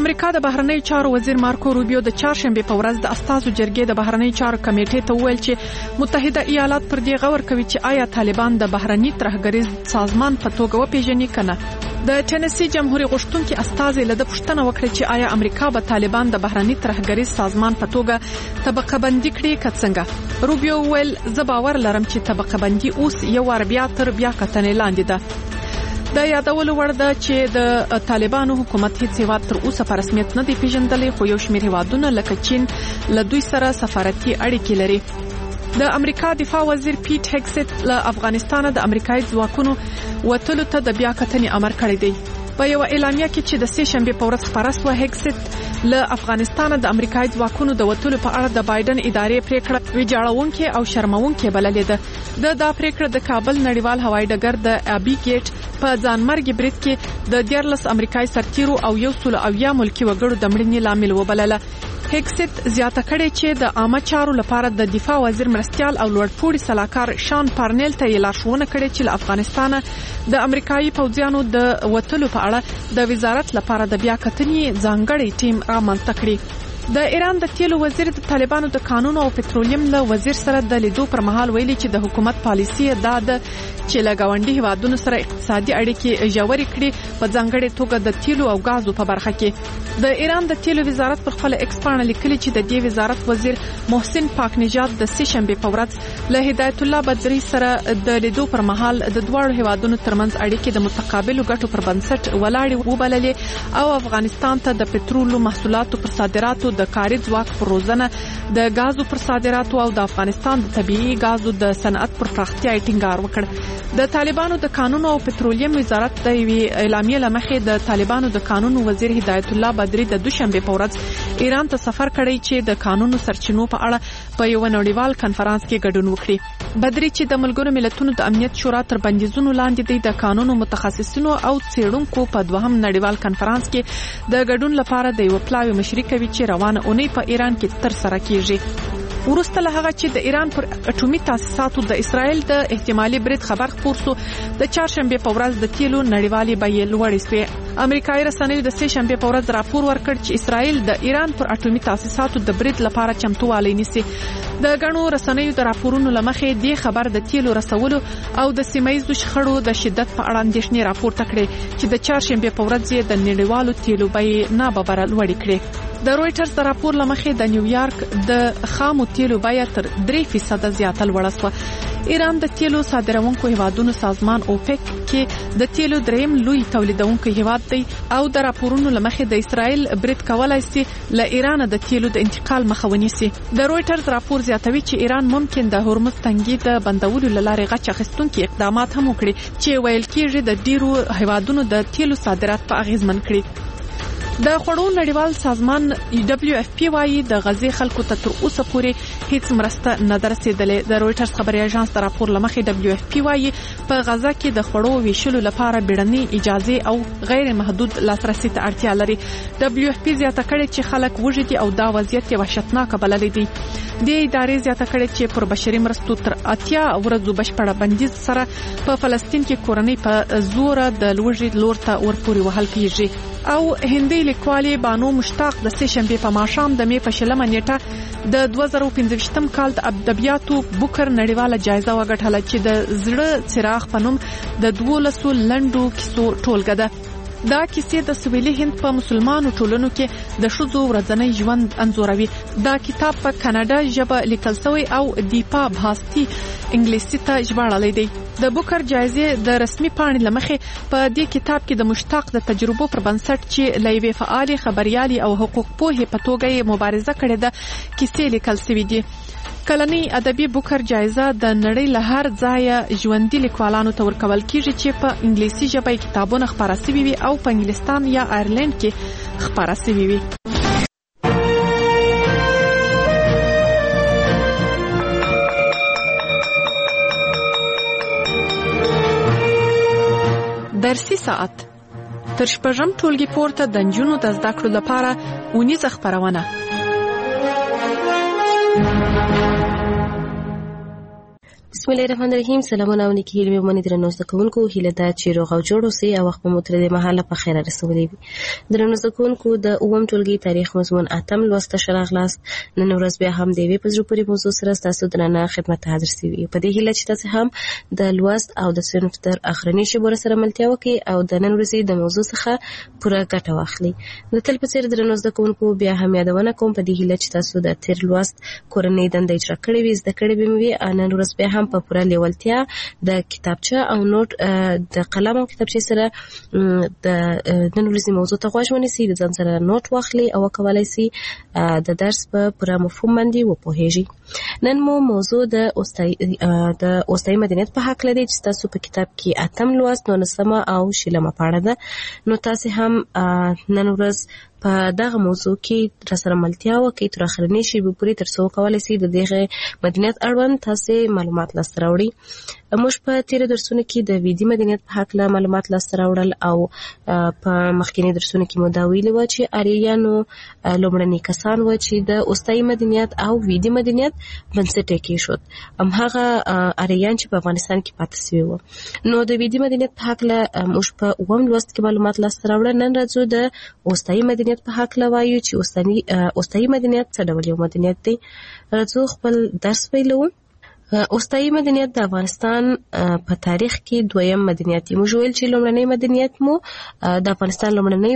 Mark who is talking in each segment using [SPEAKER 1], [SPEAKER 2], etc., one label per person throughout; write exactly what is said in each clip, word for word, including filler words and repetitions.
[SPEAKER 1] امریکا د بهرنی چارو وزیر مارکو روبیو د چهارشنبه په ورځ د استازو جرګې د بهرنی چارو کمیټې ته وویل چې متحده ایالات پر دې غور کوي چې آیا طالبان د بهرنی ترهګریز سازمان په توګه وپیژني کنه. د ټینسی جمهوریت غوښتونکي استازي له د پوښتنه وکړه چې آیا امریکا به طالبان د بهرنی ترهګریز سازمان په توګه طبقه بندي کړي که څنګه. روبیو ویل زه باور لرم چې طبقه بندي اوس یو ور بیا تر بیا کتنې لاندې ده. د یادولو وړ ده چې د طالبانو حکومت هیڅ هیواد تر اوسه په رسمیت نه دی پیژندلی، خو یو شمېر هیوادونه لکه چین له دوی سره سفارتي اړیکې لري. د امریکا دفاع وزیر پیټ هګسټ له افغانستانه د امریکایي ځواکونو وتلو ته د بیا کتنې امر کړی دی. په یو اعلامیه کې چې د سه شنبه په ورځ خبره شوه، هګسټ له افغانستانه د امریکایي ځواکونو د وتلو په اړه د بایدن ادارې پریکړه ویجاړونکې او شرمونکې بللې ده. د دا پریکړه د کابل نړیوال هوایي ډګر د ابي ګیټ په ځانمرګي برید کې د دیارلس امریکایي سرتیرو او یو سل اویا ملکی وګړو د مړینې لامل وبلله. هګسټ زیاته کړې چې د عامه چارو لپاره د دفاع وزیر مرستيال او لوړپوړي سلاکار شان پارنیل ته لارښوونه کړې چې له افغانستانه د امریکایي پوځیانو د وتلو په اړه د وزارت لپاره د بیا کتنې ځانګړی ټیم رامنځته کړي. د ایران د تیلو وزیر د طالبانو د قانون او پټرولیم له وزیر سره د لیدو پر مهال ویلي چې د حکومت پالیسي دا ده چې له ګاونډي هیوادونو سره اقتصادي اړیکې ژورې کړي، په ځانګړي توګه د تیلو او غازو په برخه کې. د ایران د تیلو وزارت پر خپل ایکس پاڼه لیکلي چې د دې وزارت وزیر محسن پاک نژاد د سه شنبه په ورځ له هدایت الله بدری سره د لیدو پر مهال د دواړو هیوادونو ترمنځ اړیکې د متقابلو ګټو پر بنسټ ولاړې وبللې او افغانستان ته د پټرولو محصولاتو پر صادراتو د کاري ځواک پر روزنه، د غازو پر صادراتو او د افغانستان د طبيعي غازو د صنعت پر پراختیا ټینګار وکړ. د طالبانو د قانون او پټرولیم وزارت د اعلامیې لمخې د طالبانو د قانون وزیر هدایت الله بدری د دوشنبه په ورځ ایران ته سفر کړی چې د قانونو سرچینو په اړه په یو نړیوال کنفرانس کې ګډون وکړي. بدری چې د ملګرو ملتونو د امنیت شورا تر بندیزونو لاندې دی، د قانونو متخصصینو او څېړونکو په دوهم نړیوال کنفرانس کې د ګډون لپاره د یو پلاوی مشري کوي چې روانه اونۍ په ایران کې تر سره کیږي. ورسته له هغه چې د ایران پر اټومي تاسیساتو د اسرائیل د احتمالي برید خبر خپور شو، د چهارشنبه په ورځ د تیلو نړیوالې بیې لوړې شوې. امریکایي رسنیو د سه شنبه په ورځ راپور ورکړ چې اسرائیل د ایران پر اټومي تاسیساتو د برید لپاره چمتووالی نیسي. د غنو رسنیو د راپورونو لمخې دی خبر د تیلو رسولو او د سیمایي شخړو د شدت په اړه اندېښنې راپورته کړې چې د چهارشنبه په ورځ د نړیوالو تیلو بیې ناببره لوړې کړې. د رويټرز د راپور لمخې د نیویارک د خامو تیلو بیه تر درې فیصد زیاته لوړه شوه. ایران د تیلو صادرونکو هیوادونو سازمان اوپک کې د تیلو دریم لوی تولیدونکو هیواد دی او د راپورونو لمخې د اسرائیل برید کولای شي له ایران د تیلو د انتقال مخه ونیسي. د رويټرز راپور زیاتوي چې ایران ممکن د هرمز تنګي د بندولو لپاره غچ اخیستونکي اقدامات هم وکړي چې ویل کېږي د ډیرو هیوادونو د تیلو صادرات په اغیزمن کړي. د خوړو نړیوال سازمان دبليو اف پی وايي د غزي خلکو ته تر اوسه پورې هیڅ مرسته نه درسیدلې. د رويټرز خبري اژانس د راپور لمخې دبليو اف پی وايي په غزا کې د خوړو ویشلو لپاره بیړنۍ اجازه او غیر محدود لاسرسي ته اړتیا لري. دبليو اف پی زیاته کړې چې خلک وژدي او دا وضعیت یې وحشتناک بللې دي. د ادارې زیاته کړې چې پر بشري مرستو تر اتیا ورځو بشپړه بندیز سره په فلسطین کې کورنۍ په زور د لوژې لور ته ورپوري وهل کیږي. او هندي لیکوالې بانو مشتاق د سه شنبه په ماښام د مې په شلمه نیټه د دوه زره پنځه کال د ادبیاتو بوکر نړیواله جایزه وګټله چې د زړه څراغ په نوم د دولسو لنډو کیسو ټولګه ده. دا کیسې د سویلي هند په مسلمانو ټولنو کې د ښځو ورځنی ژوند انځوروي. دا کتاب په کاناډا ژبه لیکل شوی او دیپا بھاستی انګلیسي ته ژباړل دی. د بوکر جایزې د رسمي پاڼې لمخې په دې کتاب کې د مشتاق د تجربو پر بنسټ چې لوی فعال خبريالي او حقوق پوهې په توګه مبارزه کړې ده کیسې لیکل شوې دي. کلنی ادبي بوکر جایزه د نړۍ له هر ځایه ژوندۍ لیکوالانو ته ورکول کیږي چې په انګلیسي ژبه کتابونه خپاره شوي وي او په انګلستان یا آیرلند کې خپاره شوي وي. درسي ساعت تر شپږم ټولګي پورته د نجونو د زده کړو لپاره اونیزه خپرونه.
[SPEAKER 2] بسم الله الرحمن الرحیم. سلامونه او نیکی هیلې مې منې درنو زده کوونکو، هیله ده چې روغ او جوړ اوسئ او وخت مو تر دې مهاله په خیره رسولی وي. درنو زده کوونکو، د اووم ټولګي تاریخ مضمون اتم لوست ته ښه راغلاست. نن ورځ بیا هم د یوې په زړه پورې موضوع سره ستاسو درنه خدمت ته حاضر سوي یو. په دې هیله چې تاسې هم د لوست او د صنف تر اخرنۍ شیبو سره ملتیا وکړئ او د نن ورځې د موضوع څخه پوره ګټه واخلئ. د تل په څېر درنو زده کوونکو، بیا هم یادونه کوم په دې هیله چې تاسو د تېر لوست کورنۍ دنده اجرا کړې وي، زده کړې به مو وي. نن ورځ بیا هم په پوره لیوالتیا د کتابچه او نوٹ د قلم او کتابچه سره د نن ورځې موضوع ته غوږ ونیسئ، د ځان سره نوٹ واخلئ او وکولای شئ د درس په پوره مفهوم باندې وپوهیږئ. نن مو موضوع د اوستایي د اوستایي مدنیت په حق لري چې تاسو په کتاب کې اتم لوست نولسمه او شلمه پاڼه ده. نو تاسو هم نن ورځ په دغه موضوع کې را سره ملتیا وکړئ تر اخرنۍ شیبې پورې، تر څو وکولای شئ د دغه مدنیت اړوند تاسې معلومات لاسته راوړئ. موږ په تیرو درسونو کې د ویدي مدنیت په هکله معلومات لاسته راوړل او په مخکینی درسونو کې مو دا ویلي وه چې آریایانو لومړني کسان وه چې د اوستایي مدنیت او ویدي مدنیت بنسټ یې کېښود، همهغه آریایان چې په افغانستان کې پاتې سوي وو. نو د ویدي مدنیت په هکله موږ په اووم لوست کې معلومات لاسته راوړل. نن راځو د اوستایي مدنیت په هکله وایو چې اوستایي مدنیت څه ډول یو مدنیت دی. راځو خپل درس پیلوو. اوستایي مدنیت د افغانستان په تاریخ کې دویم مدنیت دی. موږ ویل چې لومړنی مدنیت مو د افغانستان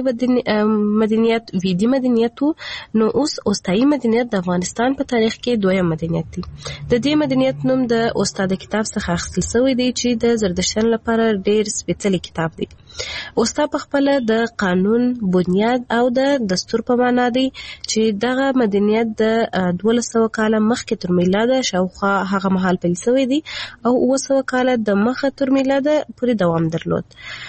[SPEAKER 2] لومړنی مدنیت ویدي مدنیت وو، نو اوس اوستایي مدنیت د افغانستان په تاریخ کې دویم مدنیت دی. د دې مدنیت نوم د استاد کتاب څخه اخیستل شوی دی چې د زردشتیانو لپاره ډېر سپېڅلی کتاب دی. اوستا په خپله د قانون بنیاد او د دستور په معنا دی چې دغه مدنیت د دولس سوه کاله مخکې تر میلاده شاوخوا هغه مهال پیل شوی دی او اوه سوه کاله د مخه تر میلاده پورې دوام درلود.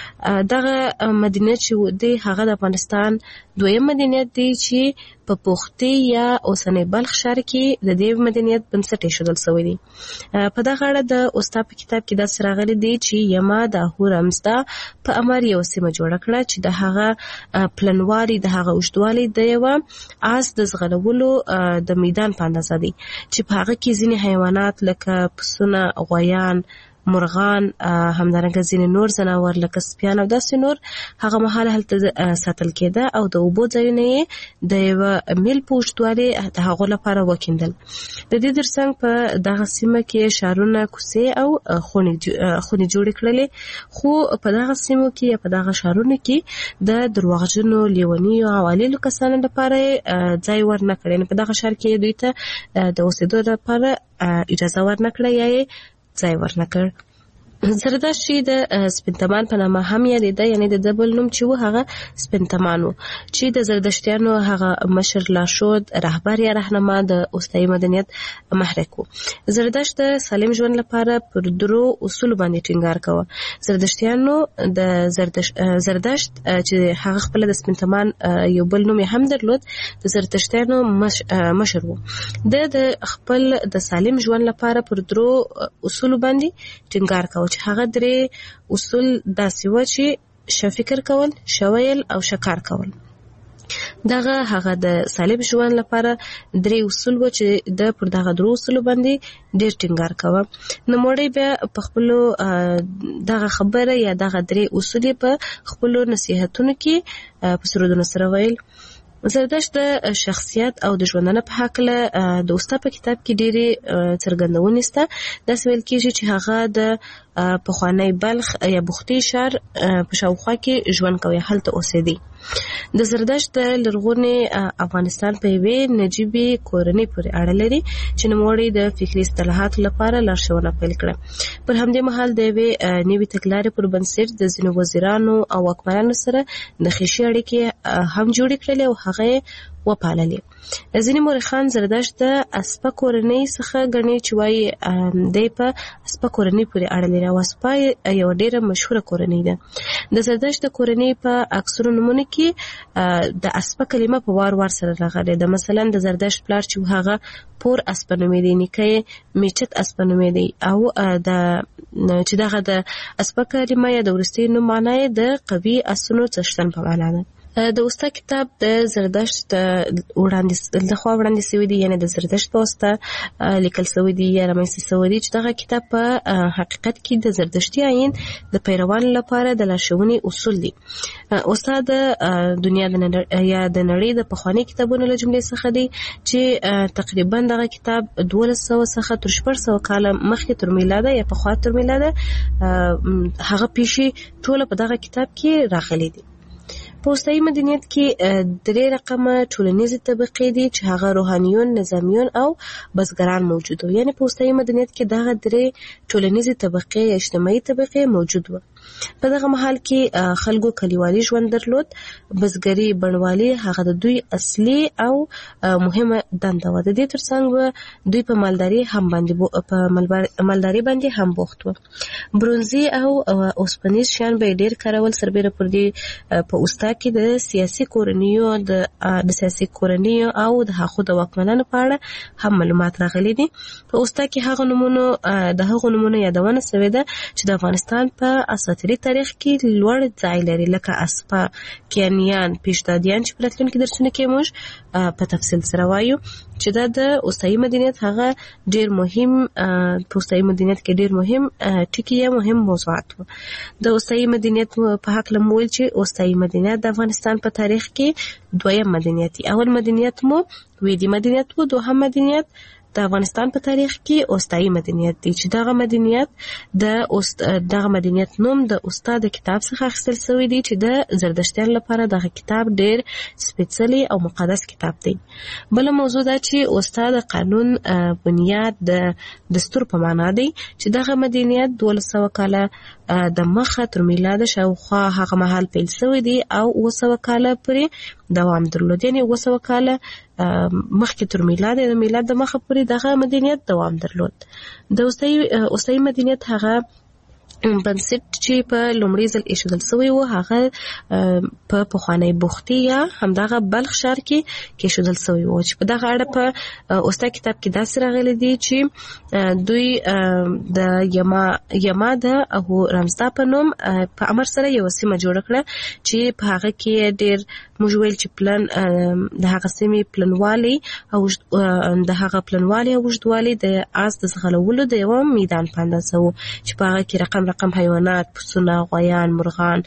[SPEAKER 2] دغه مدنیت چې دی هغه د افغانستان دویم مدنیت دی چې په پوختي یا اوسنی بلخ ښار کې د دې مدنیت بنسټ ایښودل شوی دی. په دغه اړه د استاد په کتاب کې داسې راغلی دی چې یما د اهورامزدا په امر یو سیمه جوړه کړه چې د هغه پلنواري د هغه اوږدوالی د یوه آس د ځغلولو د میدان په اندازه دی چې په هغه کې ځینې حیوانات لکه پسونه، غویان، مرغان، همدارنګه ځینې نور ځناور لکه سپیان او داسې نور هغه مهال هلته ساتل کېده او د اوبو ځایونه یې د یوه میل په اوږدوالي د هغو لپاره وکیندل. د دې ترڅنګ په دغه سیمه کې ښارونه، کوڅې او خونې جوړې کړلې، خو په دغه سیمو کې یا په دغه ښارونو کې د درواغجنو، لیونیو او علیلو کسانو لپاره ځای ورنه کړی. په دغه ښار کې دوی ته د اوسېدو لپاره اجازه ورنه کړه یا یې ځای ورنه کړ. زردشت چې د سپینتمان په نامه هم یادېده، یعنی د ده بل نوم چې و هغه سپینتمان و، چې د زردشتیانو هغه مشر، لارښود، رهبر یا رهنما د اوستایي مدنیت محرک و. زردشت د سالم ژوند لپاره پر درو اصولو باندې ټینګار کوه. زردشتیانو د زردشت, زردشت چې هغه خپله د سپینتمان یو بل نوم هم درلود، د زردشتیانو مش, مشر و. د د خپل د سالم ژوند لپاره پر درو اصولو باندې ټینګار کوه چې هغه درې اصول داسې و چې ښه فکر کول، ښه ویل او ښه کار کول. دغه هغه د سالم ژوند لپاره درې اصول و چې د پر دغه درو اصولو باندې ډېر ټینګار کوه. نوموړی بیا په خپلو دغه خبره یا دغه درې اصول په خپلو نصیحتونو کې په سرودونو سره ویل. زردشت د شخصیت او د ژوندانه په هکله د استاد په کتاب کې ډېرې څرګندونې شته. داسې ویل کېږي چې هغه د پخوانی بلخ یا بختي ښار په شاوخوا کې ژوند کوي، هلته اوسېدی. د زردشت د لرغوني افغانستان په یوې نجیبې کورنۍ پورې اړه لري چې نوموړی د فکري اصطلاحاتو لپاره لارښوونه پیل کړه. پر همدې مهال د یوې نوې تګلارې پر بنسټ د ځینو وزیرانو او واکمنانو سره د خیشي اړیکې هم جوړې کړلې او هغه یې وپاللې. ځینې مورخان زردشت د اسپه کورنۍ څخه ګڼي چې وایي دی په اسپه کورنۍ پورې اړه لري او اسپه یوه ډېره مشهوره کورنۍ ده. د زردشت د کورنۍ په اکثرو نومونو کې د اسپه کلمه په وار وار سره راغلې ده. مثلا د زردشت پلار چې هغه پور اسپه نومېدی، نیکه یې میچت اسپه نومېدی او د چې دغه د اسپه کلمه یا د وروستي نوم معنا یې د قوي اسونو څښتن په معنا ده. د اوستا کتاب د زردشت وړاندې د خوا وړاندې شوی دی، یعنی د زردشت په واسطه لیکل شوی دی یا رامنځته شوی دی، چې دغه کتاب په حقیقت کې د زردشتي آیین د پیروانو لپاره د لارښوونې اصول دي. اوستا د دنیا د یا د نړۍ د پخواني کتابونو له جملې څخه دی چې تقریبا دغه کتاب دولس سوه څخه تر شپږ سوه کاله مخکې تر میلاده یا پخوا تر میلاده هغه پیښې ټوله په دغه کتاب کې راغلي دي. په اوسنۍ مدنیت کې درې رقمه ټولنیزې طبقې دي چې هغه روحانیون، نظامیون او بزګران موجود وو. یعنی په اوسنۍ مدنیت کې دغه درې ټولنیزې طبقې یا اجتماعي طبقې موجود وو. په دغه مهال کې خلکو کلیوالي ژوند درلود، بزګري بڼوالي هغه د دوی اصلي او مهمه دنده وه. د دې ترڅنګ دوی په مالداري هم باندې په مالداري باندې هم بوخت وو. برونزي او اوسپنیز شیان به ډېر کارول، سربیره پر دې په اوستا کې د سیاسي کورنیو د د سیاسي کورنیو او د هغو د واکمنانو په اړه هم معلومات راغلي دي. په اوستا کې هغه نمونه د هغو نمونه یادونه شوې ده چې د افغانستان په اساطیري تاریخ کې لوړ ځای لري، لکه اسپا، کیانیان، پیشدادیان چې په راتلونکي درسونو کې موږ په تفصیل سره وایو چې دا د اوسنۍ مدنیت هغه ډېر مهم په اوسنۍ مدنیت کې ډېر مهم ټکي یا مهم موضوعات وو. د اوسنۍ مدنیت په هکله مو ویل چې اوسنۍ مدنیت د افغانستان په تاریخ کې دویم مدنیت، اول مدنیت مو ویدي مدنیت وو، دوهم مدنیت د افغانستان په تاریخ کې اوستایي مدنیت دی چې دغه مدنیت د دغه مدنیت نوم د استاد کتاب څخه اخیستل شوی دی چې د زردشتیانو لپاره دغه کتاب ډېر سپېڅلی او مقدس کتاب دی. بله موضوع دا چې استاد قانون بنیاد د دستور په معنا دی چې دغه مدنیت دولس سوه کاله د مخه تر میلاده شاوخوا هغه مهال پیل شوی دی او اوه سوه کاله پورې دوام درلود. یعنې اوه سوه کاله مخکې تر میلاده د میلاد د مخه پورې دغه مدنیت دوام درلود. د اوسنۍ مدنیت هغه بنسټ چې په لومړي ځل ایښودل شوی و هغه په پخوانی بختي یا همدغه بلخ ښار کې کېښودل شوی و چې په دغه اړه په اوستا کتاب کې داسې راغلی دی چې دوی د یما یما د اهو رمزدا په نوم په امر سره یو سیمه جوړه کړه چې په هغه کې ډېر موږ ویل چې پلان د هغه سیمې پلنوالي او د هغه پلنوالي او اوږدوالي د آس د ځغلولو د یوه میدان په اندازه و چې په هغه کې رقم رقم حیوانات، پسونه، غویان، مرغان،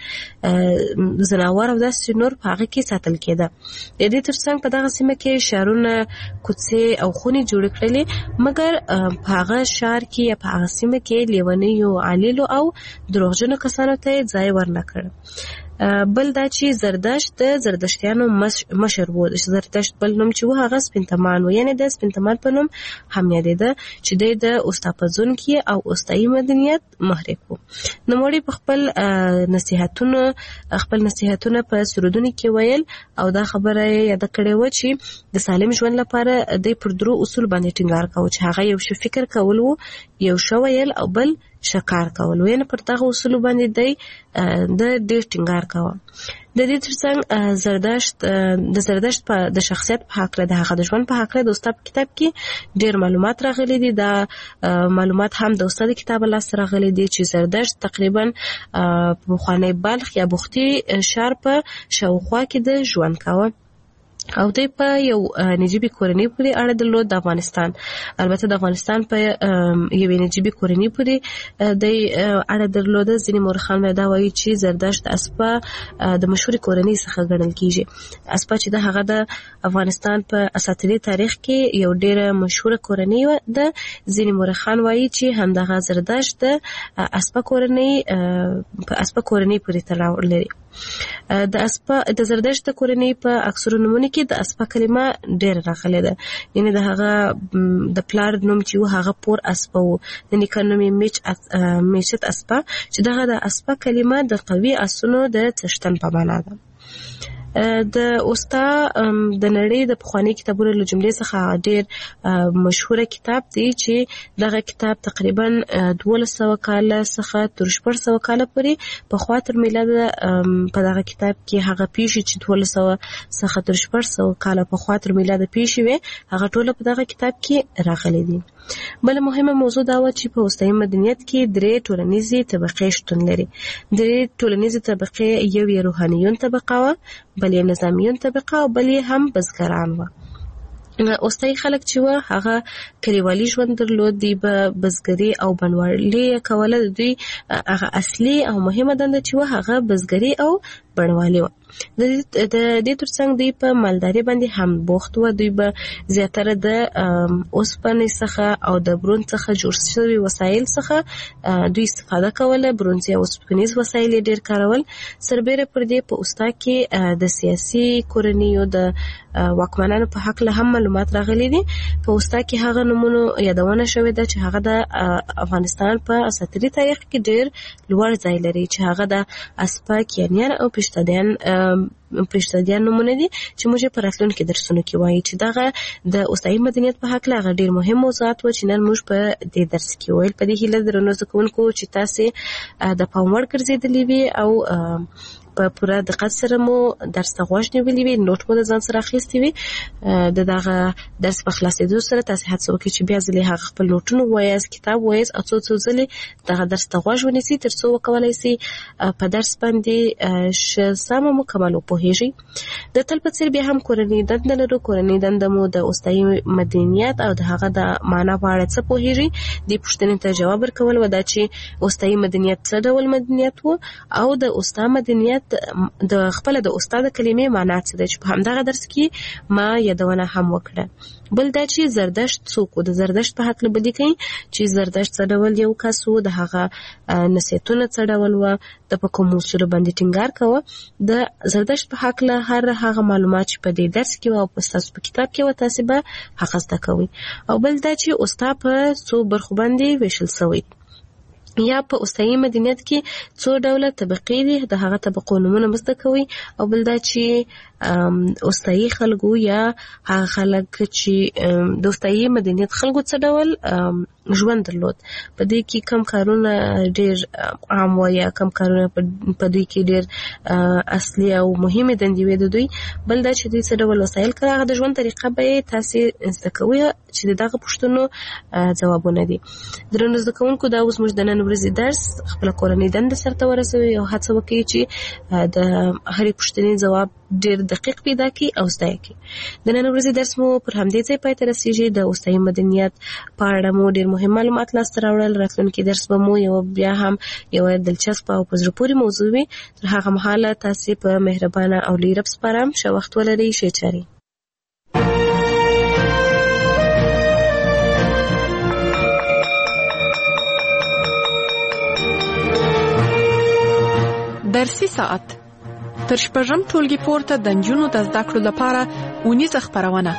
[SPEAKER 2] ځناور او داسې نور په هغه کې ساتل کېده. د دې ترڅنګ په دغه سیمه کې ښارونه، کوڅې او خونې جوړې کړلې، مګر په هغه ښار کې یا په هغه سیمه کې لیونیو، علیلو او دروغجنو کسانو ته یې ځای ورنه کړ. بل دا چې زردشت د زردشتیانو مشر و. زردشت بل نوم چې و هغه سپینتمان و، یعنی د سپینتمان په نوم هم یادېده چې دی د استاپزونکي او اوستایي مدنیت محرک و. نوموړي په خپل نصیحتونو خپل نصیحتونه په سرودونو کې ویل او دا خبره یې یاده کړې وه چې د سالم ژوند لپاره دی پر درو اصول باندې ټینګار کوو چې هغه یو ښه فکر کول و، یو ښه ویل او بل شکار کول. یعنې پر دغه اصولو باندې دی د ډېر ټینګار کوه. د دې ترڅنګ زردشت د زردشت په د شخصیت په هکله د هغه د ژوند په هکله د استاد کتاب کې ډېر معلومات راغلي دي. دا معلومات هم د استاد کتاب لاسته راغلي دي چې زردشت تقریبا په پخوانی بلخ یا بختي ښار په شاوخوا کې د ژوند کوه او دوی په یو نجیبي کورنۍ پورې اړه درلود د افغانستان. البته د افغانستان په یوې نجیبي کورنۍ پورې دوی اړه درلوده. ځینې مورخان دا وایي چې زردشت اسپا د مشهورې کورنۍ څخه ګڼل کیږي. اسپا چې د هغه د افغانستان په اساطیري تاریخ کې یو ډېره مشهوره کورنۍ ده. ځینې مورخان وایي چې همدغه زردشت د اسپا کورنۍ په اسپا کورنۍ پورې تړاو لري. د اسپا د زردشت کورنۍ په اکثرو نومونو کې د اسپا کلمه ډېره راغلې ده. یعنې د هغه د پلار نوم چې و هغه پور اسپا و، د نیکه نوم یې میچت اسپا چې دغه د اسپا کلمه د قوي اسونو د څښتن په معنا ده. د اوستا د نړۍ د پخواني کتابونو له جملې څخه ډېر مشهوره کتاب دی چې دغه کتاب تقریبا دولس سوه کاله څخه تر شپږ سوه کاله پورې پخوا تر میلاده په دغه کتاب کې هغه پیښې چې دولس سوه څخه تر شپږ سوه کاله پخوا تر میلاده پیښې وې هغه ټوله په دغه کتاب کې راغلي دي. بل مهمه موضوع دا و چې په اوسنۍ مدنیت کې درې ټولنیزې طبقې شتون لري. درې ټولنیزې طبقې، یو یې روحانیون طبقه و، بل یې نظامیون طبقه او بل یې هم بزګران و. اوسنۍ خلک چې و هغه کلیوالي ژوند درلود، دی به بزګري او بڼوالي کوله. د دوی هغه اصلي او مهمه دنده چې و هغه بزګري او بڼوالي و. د دې ترڅنګ دوی په مالداري باندې هم بوخت و. دوی به زیاتره د اوسپنې څخه او د برونز څخه جوړ شوي وسایل څخه دوی استفاده کوله. برونزي او اوسپنیز وسایل ډېر کارول. سربېره پر دې په اوستا کې د سیاسي کورنیو د واکمنانو په حق له هم معلومات راغلي دي. په اوستا کې هغه نمونه یادونه شوې ده چې هغه د افغانستان په اساطیري تاریخ کې ډېر لوړ ځای لري، چې هغه د اسپاک یانیان او پښتدیان پښتدیان نمونه دي چې موږ په راتلونکي درسونو کې وایي چې دغه د اوسنۍ مدنیت په حق له ډېر مهم موضوعات و چې نن موږ په دې درس کې ویل. په دې هیله درنو زده کوونکو چې تاسې د پام وړ ګرځېدلي وي او په پوره دقت سره مو درس ته غوږ نیولی وي، نوټ مو د ځان سره اخیستی وي. د دغه درس په خلاصېدو سره تاسې هڅه وکړئ چې بیا ځلې هغه خپل نوټونه ووایاست، کتاب ووایاست او څو څو ځلې دغه درس ته غوږ ونیسئ تر څو وکولای سئ په درس باندې ښه سمه مکمل وپوهېږئ. د تل په څېر بیا هم کورنۍ دنده لرو. کورنۍ دنده مو د اوسنۍ مدنیت او د هغه د معنا په اړه څه پوهېږئ. دې پوښتنې ته جواب ورکول و دا چې اوسنۍ مدنیت څه ډول مدنیت و او د اوستا مدنیت د خپل د استاد کلمې معنا څه ده چې په همدغه درس کې ما یادونه هم وکړه. بل دا چې زردشت څوک و. د زردشت په حق لبدي کوي چې زردشت څه ډول یو کس و، د هغه نصیحتونه څه ډول و، د په کوم اصولو باندې ټینګار کوه. د زردشت په حق له هر هغه معلومات چې په دې درس کې او په تاسو په کتاب کې و تاسو به هغه زده کوئ. او بل دا چې استاد په څو برخو باندې ویشل شوی یا په اوسنۍ مدنیت کې څو ډوله طبقې دي، د هغه طبقو نومونه مزده کوي. او بل دا چې اوسنۍ خلکو یا هغه خلک چې د اوسنۍ مدنیت خلکو څه ډول ژوند درلود، په دې کې کم کارونه ډېر عام و یا کم کارونه په دوی کې ډېر اصلي او مهمې دندې وې د دوی. بل دا چې دوی څه ډول وسایل کړه، هغه د ژوند طریقه به یې تاسې زده کوئ چې د دغه پوښتنو ځوابونه دي. درنو زده کوونکو، دا اوس موږ د نن ورځې درس خپله کورنۍ دنده سرته ورسوي او هڅه وکړئ چې د هرې پوښتنې ځواب ډېر دقیق پیدا کړي او زده یې کړي. د نن ورځې درس مو پر همدې ځای پای ته رسېږي. د اوسنۍ مدنیت په اړه مو ډېر مهم معلومات لاسته راوړل. راتلونکي درس به مو یوه بیا هم یوه دلچسپه او په زړه پورې موضوع وي. تر هغه مهاله تاسې په مهربانه او لوی رب سپارم. ښه وخت ولرئ. ښې چارې.
[SPEAKER 1] درسي ساعت تر شپږم ټولګي پورته د نجونو د زده کړو لپاره اونیزه خپرونه.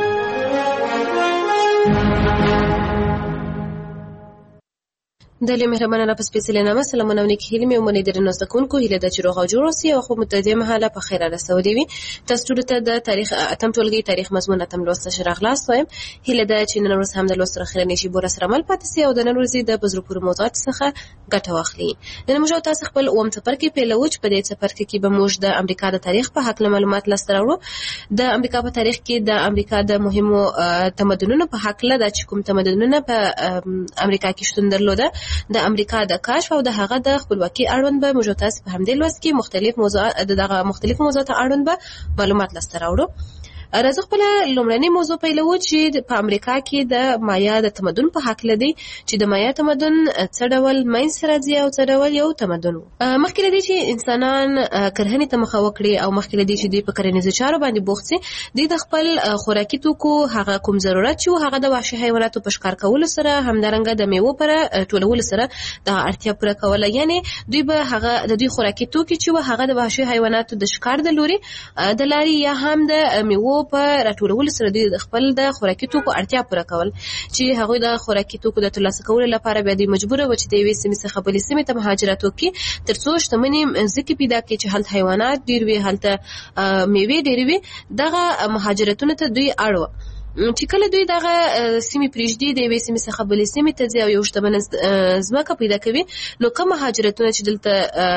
[SPEAKER 2] دلې مهربانه را په سپېڅلې نامه سلامونه او نیکې هیلې مې ومنئ. درنو زده کوونکو، هیله ده چې روغ او جوړ اوسئ او خو مو تر دې مهاله په خیر رسولي وي. تاسو ټولو ته د تاریخ اتم ټولګي تاریخ مضمون اتم لوست ښه راغلاست وایم. هیله ده چې نن ورځ هم د لوست تر اخره نشي بوره سره عمل پاتې سي او د نن ورځې د په زړه پورې موضوعاتو څخه ګټه واخلي. نن موږ تاسو خپل اووم څپرکی پیلوو چې په دې څپرکي کې به موږ د امریکا د تاریخ په حق معلومات لاسته راوړو. د امریکا په تاریخ کې د امریکا د مهمو تمدنونو په حق له د کوم تمدنونه په امریکا کې شتون درلوده، د امریکا د کشف او د هغه د خپلواکي اړوند به موږ تاسو په همدې لوست کې مختلف موضوعات دغه مختلف موضوعات اړوند به معلومات لاسته راوړو. راځو خپل لومړنۍ موضوع پیلوو چې په امریکا کې د مایا د تمدن په حق لدی چې د مایا تمدن څه ډول منځ راځي او څه ډول یو تمدن و. مخکې لدی چې انسانان کرهنې ته مخه وکړي او مخکې لدی چې دوی په کرنیزو چارو باندې بوخت سي، دوی د خپل خوراکي توکو هغه کوم ضرورت چې هغه د وحشي حیواناتو په ښکار کولو سره همدارنګه د میوو پر ټولولو سره د اړتیا پوره کوله. یعنی دوی به هغه د دوی خوراکي توکي چې هغه د وحشي حیواناتو د ښکار د لوري د لاري یا هم د میوو په راټولولو سره دوی خپل د خوراکي توکو اړتیا پوره کول، چې هغوی د خوراکي توکو د ترلاسه کولو لپاره بیا دوی مجبوره و چې د یوې سیمې څخه بلې سیمې ته مهاجرت وکړي تر څو شتمنۍ ځکه پیدا کړي چې هلته حیوانات ډېر وي، هلته میوې ډېرې وي. دغه مهاجرتونو ته دوی اړ وه. چې کله دوی دغه سیمې پرېږدي د یوې سیمې څخه بلې سیمې ته ځي او یو شتمنه ځمکه پیدا کوي، نو کوم مهاجرتونه چې دلته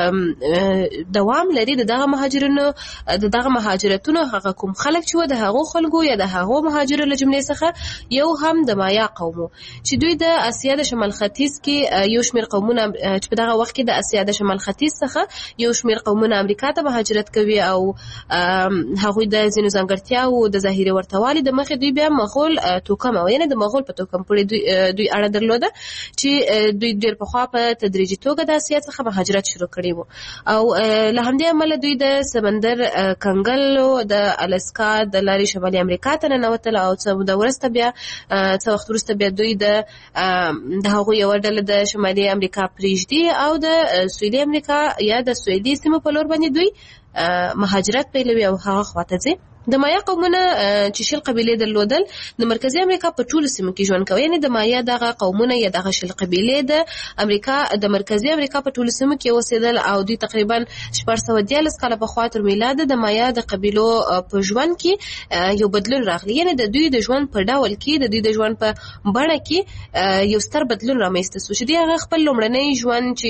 [SPEAKER 2] دوام لري د دغه مهاجرینو د دغه مهاجرتونو هغه کوم خلک چې و د هغو خلکو یا د هغو مهاجرو له جملې څخه یو هم د مایا قومو چې دوی د اسیا د شمال ختیځ کې یو شمېر قومونه چې په دغه وخت کې د اسیا د شمال ختیځ څخه یو شمېر قومونه امریکا ته مهاجرت کوي او هغوی د ځینو ځانګړتیاوو د ظاهري ورته والي د مخې دوی بیا مغول توکم او یعنې د مغول په توکم پورې دوی دوی اړه درلوده چې دوی ډېر پخوا په تدریجي توګه د اسیا څخه مهاجرت شروع کړی و او له همدې امله دوی د سمندر کنګلو د الاسکا د لارې شمالي امریکا ته ننوتل او څه موده وروسته بیا څه وخت وروسته بیا دوی د د هغوی یوه ډله د شمالي امریکا پرېږدي او د سویلي امریکا یا د سویلي سیمو په لور باندې دوی مهاجرت پیلوي او هغه خواته ځي. د مایا قومونه چې شل قبیلې درلودل د مرکزي امریکا په ټولو سیمو کې ژوند کوي، یعنې د مایا دغه قومونه یا دغه شل قبیلې د امریکا د مرکزي امریکا په ټولو سیمو کې اوسېدل او دوی تقریبا شپږ سوه دیارلس کاله پخوا تر میلاده د مایا د قبیلو په ژوند کې یو بدلون راغلی، یعنې د دوی د ژوند په ډول کې د دوی د ژوند په بڼه کې یو ستر بدلون رامنځته شو چې دوی هغه خپل لومړنی ژوند چې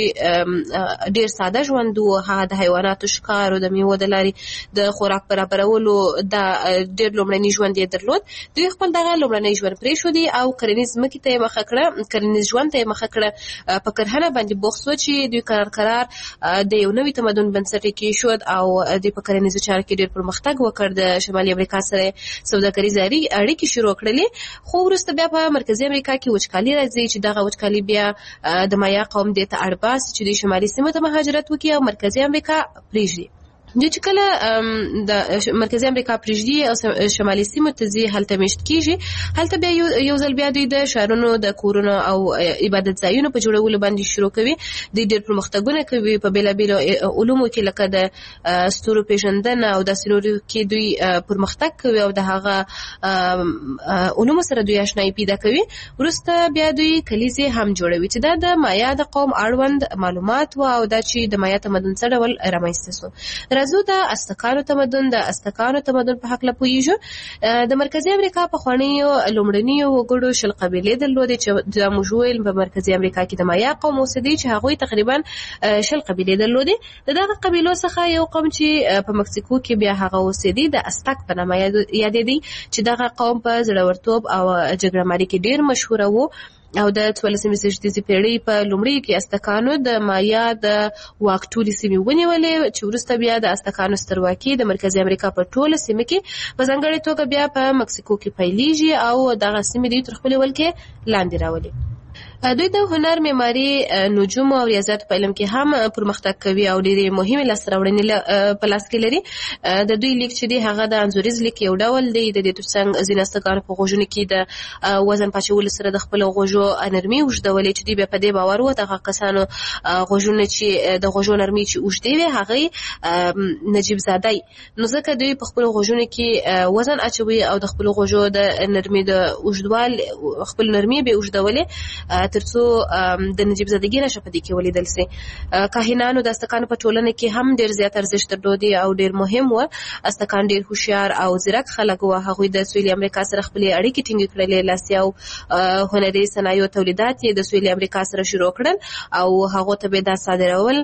[SPEAKER 2] ډېر ساده ژوند و، هغه د حیواناتو ښکار او د میوو د لارې د خوراک برابرولو دا ډېر لومړنی ژوند یې درلود. دوی خپل دغه لومړنی ژوند پرېښودی او کرنیز ځمکې ته یې مخه کړه، کرنیز ژوند ته یې مخه کړه، په کرهنه باندې بوخت شو چې دوی قرار قرار د یو نوي تمدن بنسټ یې کېښود او دوی په کرنیزو چارو کې ډېر پرمختګ وکړ، د شمالي امریکا سره سوداګریزې اړیکې شروع کړلې. خو وروسته بیا په مرکزي امریکا کې وچکالي راځي چې دغه وچکالي بیا د مایا قوم دې ته اړ باسي چې دوی شمالي سیمو ته مهاجرت وکړي او مرکزي امریکا پرېږدي. دوی چې کله د مرکزي امریکا پرېږدي او شمالي سیمو ته ځي، هلته میشت کېږي. هلته بیا یو ځل بیا دوی د ښارونو د کورونو او عبادت ځایونو په جوړولو باندې شروع کوي. دوی ډېر پرمختګونه کوي په بېلابېلو علومو کې لکه د ستورو پېژندنه او داسې نورو کې دوی پرمختګ کوي او د هغه علومو سره دوی اشنایي پیدا کوي. وروسته بیا دوی کلیزې هم جوړوي چې دا د مایا د قوم اړوند معلومات و او دا چې د مایا تمدن څه ډول رامنځته شو. راځو د ازتکانو تمدن د ازتکانو تمدن په هکله پوهیږو. د مرکزي امریکا پخوانیو لومړنیو وګړو شل قبیلې درلودې چې د موږ ویل په مرکزي امریکا کې د مایا قوم اوسېدی چې هغوی تقریبا شل قبیلې درلودې. د دغه قبیلو څخه یو قوم چې په مکسیکو کې بیا هغه اوسېدی د ازتک په نامه یادېدی چې دغه قوم په زړورتوب او جګړه ماري کې ډېر مشهوره و او د څوارلسمې زېږدیزې پېړۍ په لومړیو کې ازتکانو د مایا د واک ټولې سیمې ونیولې چې وروسته بیا د ازتکانو سترواکي د مرکزي امریکا په ټوله سیمه کې په ځانګړې توګه بیا په مکسیکو کې پیلېږي او دغه سیمې دوی تر خپلې ولکې لاندې راولي. دوی د هنر، معماري، نجومو او ریاضیاتو په علم کې هم پرمختګ کوي او ډېرې مهمې لاسته راوړنې په لاس کې لري. د دوی لیک چې دی هغه د انځوریز لیک یو ډول دی. د دې ترڅنګ ځینې استګانو په غوږونو کې د وزن پاچولو سره د خپلو غوږو نرمي اوږدولې چې دوی بیا په دې باور وو دغه کسانو غوږونه چې د غوږو نرمي چې اوږدې وي هغې نجیب زادی، نو ځکه دوی په خپلو غوږونو کې وزن اچوي او د خپلو غوږو د نرمي د اوږدوال خپل نرمي به اوږدولې ترڅو د نجیب زادګي نښه په دې کې ولیدل سي. کاهنانو د ازتکانو په ټولنه کې هم ډېر زیات ارزښت درلودی او ډېر مهم و. ازتکان ډېر هوښیار او ځیرک خلک و. هغوی د سویلي امریکا سره خپلې اړیکې ټینګې کړلې. لاسي او هنري صنایعو تولیدات یې د سویلي امریکا سره شروع کړل او هغو ته به دا صادرول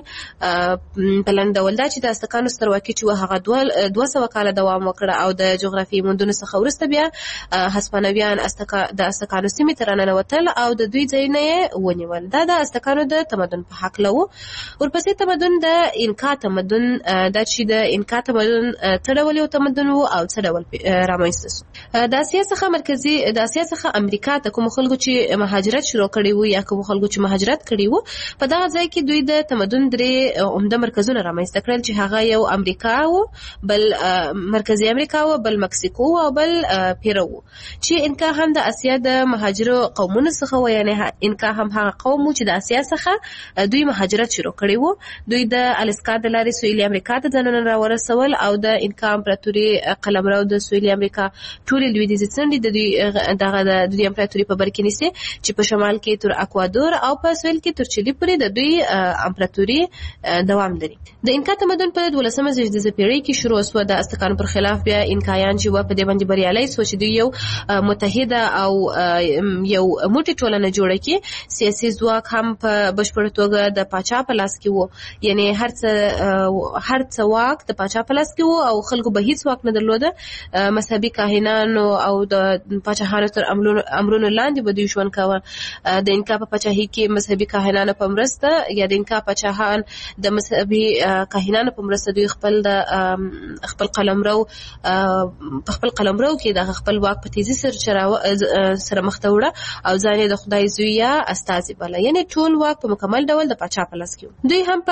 [SPEAKER 2] په لنډ ډول دا چې د ازتکانو سترواکي چې و هغه دوه سوه کاله دوام وکړه او د جغرافیایي موندنو څخه وروسته بیا هسپانویان د ازتکانو سیمې ته راننوتل او د دوی ځایونه ونیول. دا د ازتکانو د تمدن په هکله و. ورپسې تمدن د انکا تمدن، دا چې د انکا تمدن څه ډول یو تمدن و او څه ډول رامنځته شو. د اسیا څخه مرکزي د اسیا څخه امریکا ته کوم خلکو چې مهاجرت شروع کړي وو یا کوم خلکو چې مهاجرت کړي وو په دغه ځای کې دوی د تمدن درې عمده مرکزونه رامنځته کړل چې هغه یو امریکا و، بل مرکزي امریکا و، بل مکسیکو او بل پیرو و. چې انکا هم د اسیا د مهاجرو قومونو څخه و، یعنې انکا هم هغه قوم چې د اسیا څخه دوی مهاجرت شروع کړی وو. دوی د الاسکا د لارې سویلي امریکا ته ځانونه راورسول او د انکا امپراتوري قلمرو د سویلي امریکا ټولې لویدیځې څنډې د دوی دغه د دوی امپراتوري په بر کې نیسي چې په شمال کې تر اکوادور او په سویل کې تر چیلي پورې د دوی امپراتوري دوام لري. د انکا تمدن په دولسمه زېږدیزه پیړۍ کې شروع شو. د ازتکانو پر خلاف بیا انکایان چې و په دې باندې بریالي شو چې دوی یو متحده او یو موټی ټولنه جوړه کړي. سیاسي ځواک هم په بشپړ توګه د پاچا په لاس کې وو، یعنی هر څه هر څه واک د پاچا په لاس کې وو او خلکو به هیڅ واک نه درلوده. مذهبي کاهنانو او د پاچاهانو تر امرونو لاندې به دوی ژوند کاوه. د انکا په پاچاهۍ کې مذهبي کاهنانو په مرسته یا د انکا پاچاهان د مذهبي کاهنانو په مرسته دوی خپل د خپل قلمرو په خپل قلمرو کې د خپل واک په تیزی سره سره مخ ته وړه او ځان د خدای زوی یا استازي بله، یعنی ټول واک په مکمل ډول د پاچا په لاس کې. دوی هم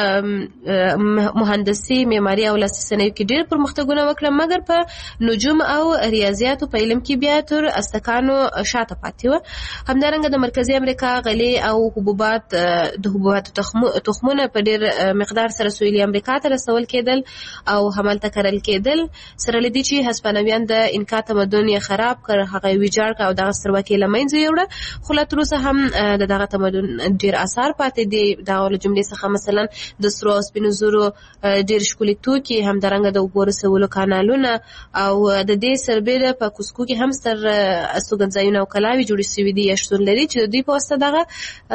[SPEAKER 2] په مهندسي، معماري او لاسي صنایعو کې ډېر پرمختګونه وکړل، مګر په نجوم او ریاضیاتو په علم کې بیا تر ازتکانو شاته پاتې وو. همدارنګه د مرکزي امریکا غلې او حبوبات د حبوباتو تخمونه په ډېر مقدار سره سویلي امریکا ته رسول کېدل او همالته کرل کېدل، سره له دې چې هسپانویان د انکا تمدن یې خراب کړ، هغه یې ویجاړ کړ او دغه سترواکي له منځه یوړه. خو لا تر اوسه هم د دغه تمدن ډېر آثار پاتې دي. دغه له جملې څخه مثلا د سرو او سپینو زرو ډېر ښکلي توکي، همدارنګه د اوبو رسولو کانالونه او د دې سربېره په کوسکو کې هم ستر استوګنځایونه او کلاوې جوړې شوي دي یا شتون لري چې د دوی په واسطه دغه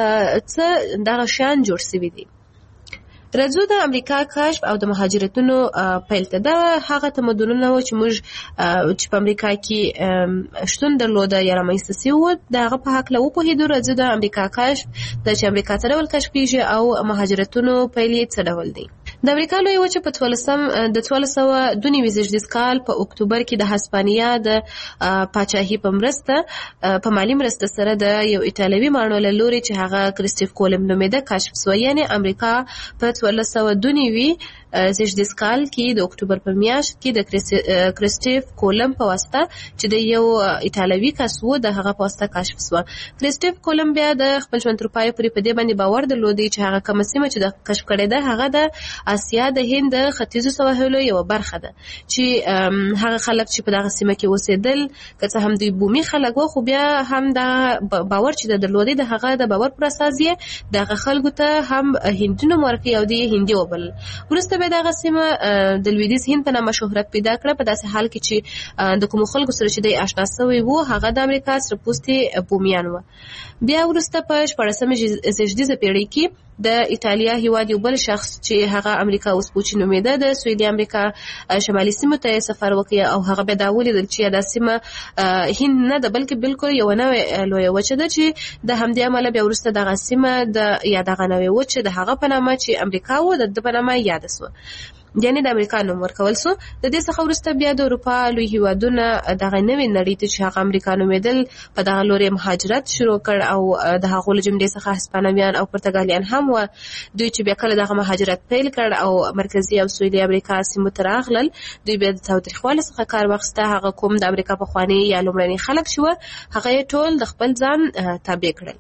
[SPEAKER 2] څه دغه شیان جوړ شوي دي. راځو د امریکا کشف او د مهاجرتونو پیل ته. دا هغه تمدنونه و چې موږ چې په امریکا کې شتون درلوده یا رامنځته شوي وو د هغه په هکله وپوهېدو. راځو د امریکا کشف د چې امریکا څه ډول کشف کېږي او مهاجرتونو پیل یې څه ډول دی. د امریکا لویه وچه په څوارلسم د څوارلس سوه دوه نوي زېږدیز کال په اکتوبر کې د هسپانیا د پاچاهۍ په مرسته په مالي مرسته سره د یو ایټالوي ماڼو له لوري چې هغه کریسټیف کولم نومېده کشف شوه. یعنی امریکا په څوارلس سوه دوه نوي زېږدیز کال کې د اکتوبر په میاشت کې د کریسټیف کولم په واسطه چې د یو ایټالوي کس و د هغه په واسطه کشف شوه. کریسټیف کولم بیا د خپل ژوند تر پایه پورې په دې باندې باور درلودی چې هغه کومه سیمه چې د کشف کړې ده هغه د اسیا د هند د ختیځو سواحلو یو برخه ده، چې هغه خلک چې په دغه سیمه کې اوسېدل که څه هم دوی بومي خلک وو خو بیا هم د باور چې د درلودی د هغه د باور پر اساس یې دغه خلکو ته هم هندي نوم ورکړي او د هندي وبلل. وروسته بیا دغه سیمه د لویدیځ هند په نامه شهرت پیدا کړه، په داسې حال کې چې د کومو خلکو سره چې دی آشنا سوی وو هغه د امریکا سره پوستې بومیان وو. بیا وروسته په شپاړسمه زېږدیزه پیړۍ کې د ایټالیا هیواد یو بل شخص چې هغه امریکا وسپوچي نومېده د سویلي امریکا شمالي سیمو ته سفر وکړ او هغه بیا دا ولیدل چې دا سیمه هند نه ده بلکې بالکل یو نوې لویه وچه ده چې د همدې امله بیا وروسته دغه سیمه د یا دغه نوې وچه د هغه په نامه چې امریکا و د ده په نامه یاده سوه، یعنی د امریکا نوم ورکول سو. د دې څخه وروسته بیا د اروپا لوی هیوادونه دغه نوې نړۍ ته چې هغه امریکا نومېدل په دغه لوري مهاجرت شروع کړ او د هغو له جملې څخه هسپانویان او پرتګالیان هم وو. دوی چې بیا کله دغه مهاجرت پیل کړ او مرکزي او سویلي امریکا سیمو ته راغلل، دوی بیا د تاوتریخوالي څخه کار واخیسته. هغه کوم د امریکا پخواني یا لومړني خلک چې وو هغه یې ټول د خپل ځان تابع کړل.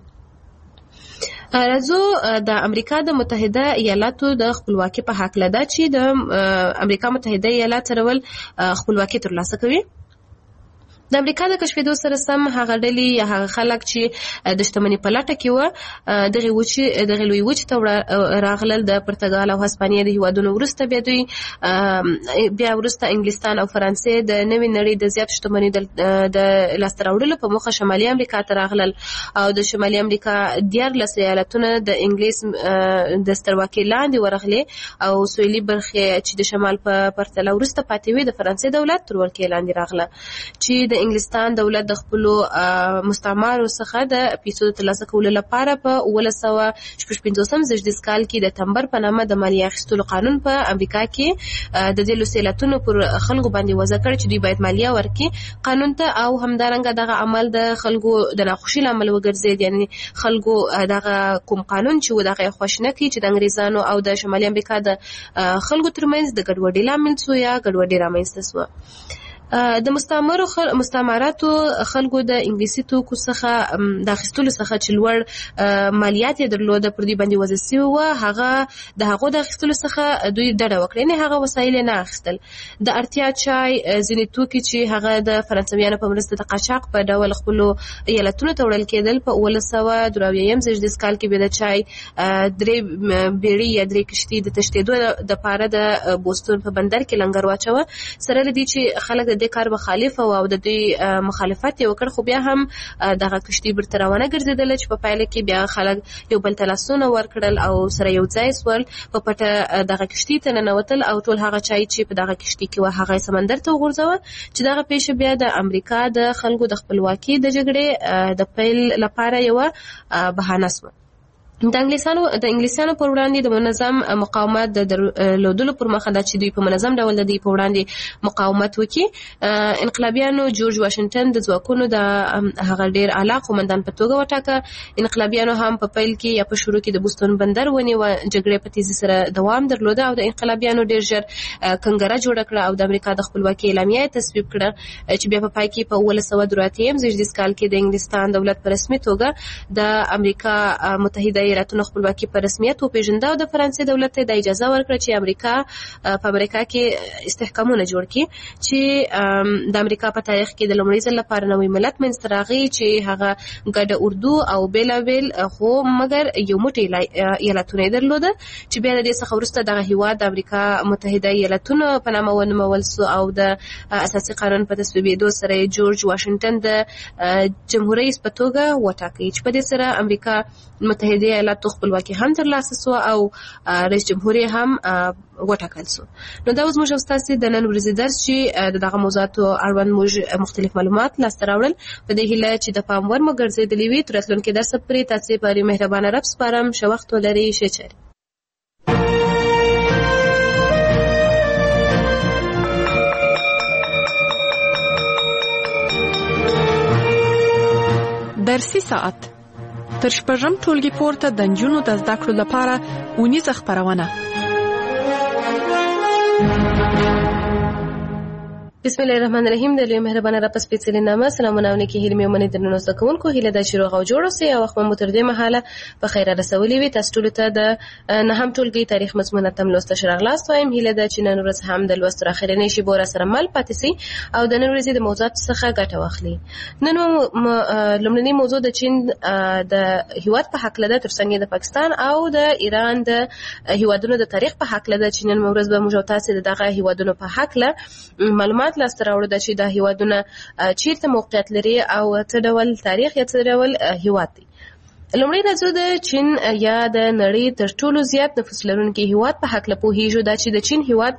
[SPEAKER 2] راځو د امریکا د متحده ایالاتو د خپلواکۍ په هکله ده چې د امریکا متحده ایالات څه ډول خپلواکي ترلاسه کوي. د امریکا د کشفېدو سره سم هغه ډلې یا هغه خلک چې د شتمنۍ په لټه کې وو دغې وچې دغې لویې وچې ته راغلل. د پرتګال او هسپانیا د هیوادونو وروسته بیا دوی بیا وروسته انګلستان او فرانسې د نوې نړۍ د زیات شتمنۍ د لاسته راوړلو په موخه شمالي امریکا ته راغلل او د شمالي امریکا دیارلس ایالتونه د انګلیس د سترواکۍ لاندې ورغلې او سویلي برخې چې د شمال په پرتله وروسته پاتې وې د فرانسې دولت تر ولکې لاندې راغله، چې د انګلستان دولت د خپلو مستعمرو څخه د پیسو د ترلاسه کولو لپاره په اوولس سوه شپږ پنځوسم زېږدیز کال کې د تمبر په نامه د مالیې اخیستلو قانون په امریکا کې د دې لوسیلتونو پر خلکو باندې وضع کړ چې دوی باید مالیه ورکړي قانون ته، او همدارنګه دغه عمل د خلکو د ناخوښۍ لامل وګرځېد. یعنی خلکو دغه کوم قانون چې و دغه یې خوښ نه کړي چې د انګریزانو او د شمالي امریکا د خلکو ترمنځ د ګډوډۍ لامل شو یا ګډوډي رامنځته شوه. د مستعمرو خل... مستعمراتو خلکو د انګلیسي توکو څخه د اخیستلو څخه چې لوړ مالیات یې درلوده پر دوی باندې وضع سوي وه، هغه د هغو د اخیستلو څخه دوی ډډه وکړه، یعنې هغه وسایل نه اخیستل. د اړتیا چای ځینې توکي چې هغه د فرانسویانو په مرسته د قاچاق په ډول خپلو ایالتونو ته وړل کېدل. په اوولس سوه دوه اویایم زېږدیز کال کې بیا د چای درې بیړۍ یا درې کشتۍ د تښتېدو دپاره د بوستون په بندر کې لنګر واچوه. سره له دې چې خلک د دې کار مخالف او د دې مخالفت یې وکړ، خو بیا هم دغه کشتۍ بیرته روانه ګرځېدله چې په پایله کې بیا خلک یو بل ته لاسونه ورکړل او سره یو ځای سول، په پټه دغه کشتۍ ته ننوتل او ټول هغه چای چې په دغه کشتۍ کې وه هغه سمندر ته وغورځوه، چې دغه پیښه بیا د امریکا د خلکو د خپلواکۍ د جګړې د پیل لپاره یوه بهانه سوه. د انګلیسانو د انګلیسانو پر وړاندې د منظم مقاومت د درلودلو پر مخه ده چې دوی په منظم ډول د دوی په وړاندې مقاومت وکړي. انقلابیانو جورج واشنګټن د ځواکونو د هغه ډېر اعلی قومندان په توګه وټاکه. انقلابیانو هم په پیل کې یا په شروع کې د بوستون بندر ونیوه، جګړې په تیزي سره دوام درلوده او د انقلابیانو ډېر ژر کنګره جوړه کړه او د امریکا د خپلواکۍ اعلامیه یې تصویب کړه، چې بیا په پای کې په اوولس سوه دوه اتیا زېږدیز کال کې د انګلستان دولت په رسمي توګه د امریکا متحده ایالاتونو خپلواکي په رسمیت وپېژنده او د فرانسې دولت ته د اجازه ورکړه چې امریکا په امریکا کې استحکامونه جوړ کړي، چې د امریکا په تاریخ کې د لومړي ځل لپاره نوی ملت منځته راغی چې هغه ګډه اردو او بېلابېل خو مګر یو موټی ایالتونه یې درلوده، چې بیا د دې څخه وروسته دغه هېواد د امریکا متحده ایالتونو په نامه ونومول سو او د اساسي قانون په تصویبېدو سره یې جورج واشنګټن د جمهور رئیس په توګه وټاکئ، چې په دې سره امریکا متحده ایالاتو خپلواکي هم ترلاسه سوه او رئیس جمهور یې هم وټاکل سو. نو دا اوس موږ او ستاسې د نن ورځې درس چې د دغه موضوعاتو اړوند موږ مختلف معلومات لاسته راوړل، په دې هیله چې د پام وړ مو ګرځېدلي وي. تر راتلونکي درسه پورې تاسې پورې مهربانه رب سپارم. ښه وخت ولرئ. ښه چارې.
[SPEAKER 1] درسي ساعت تر شپږم ټولګي پورته د نجونو د زده کړو لپاره اونیزه خپرونه.
[SPEAKER 2] بسم الله الرحمن الرحیم. د لوی مهربانه رب سپېڅلې نامه سلامونه او نیکې هیلې مې ومنئ درنو زده کوونکو. هیله ده چې روغ او جوړ اوسئ او وخت مو تر دې مهاله په خیر رسولي وي. تاسو ټولو ته د نهم ټولګي تاریخ مضمون اتم لوست ته ښه راغلاست وایم. هیله ده چې نن ورځ هم د لوست تر اخرنۍ شېبو راسره مل پاتې سئ او د نن ورځې د موضوعاتو څخه ګټه واخلئ. نن لومړنۍ موضوع د چین د هېواد په هکله ده، ترڅنګ د پاکستان او د ایران د هېوادونو د تاریخ په هکله ده، چې نن ورځ به موږ او تاسې د دغه هېوادونو په هکله معلومات لاسته راوړو، ده چې دا هېوادونه چیرته موقعیت لري او څه ډول تاریخ یا څه ډول هېواد دی. لومړی راځو د چین یا د نړۍ تر ټولو زیات نفوس لرونکي هېواد په هکله پوهیږو. دا چې د چین هېواد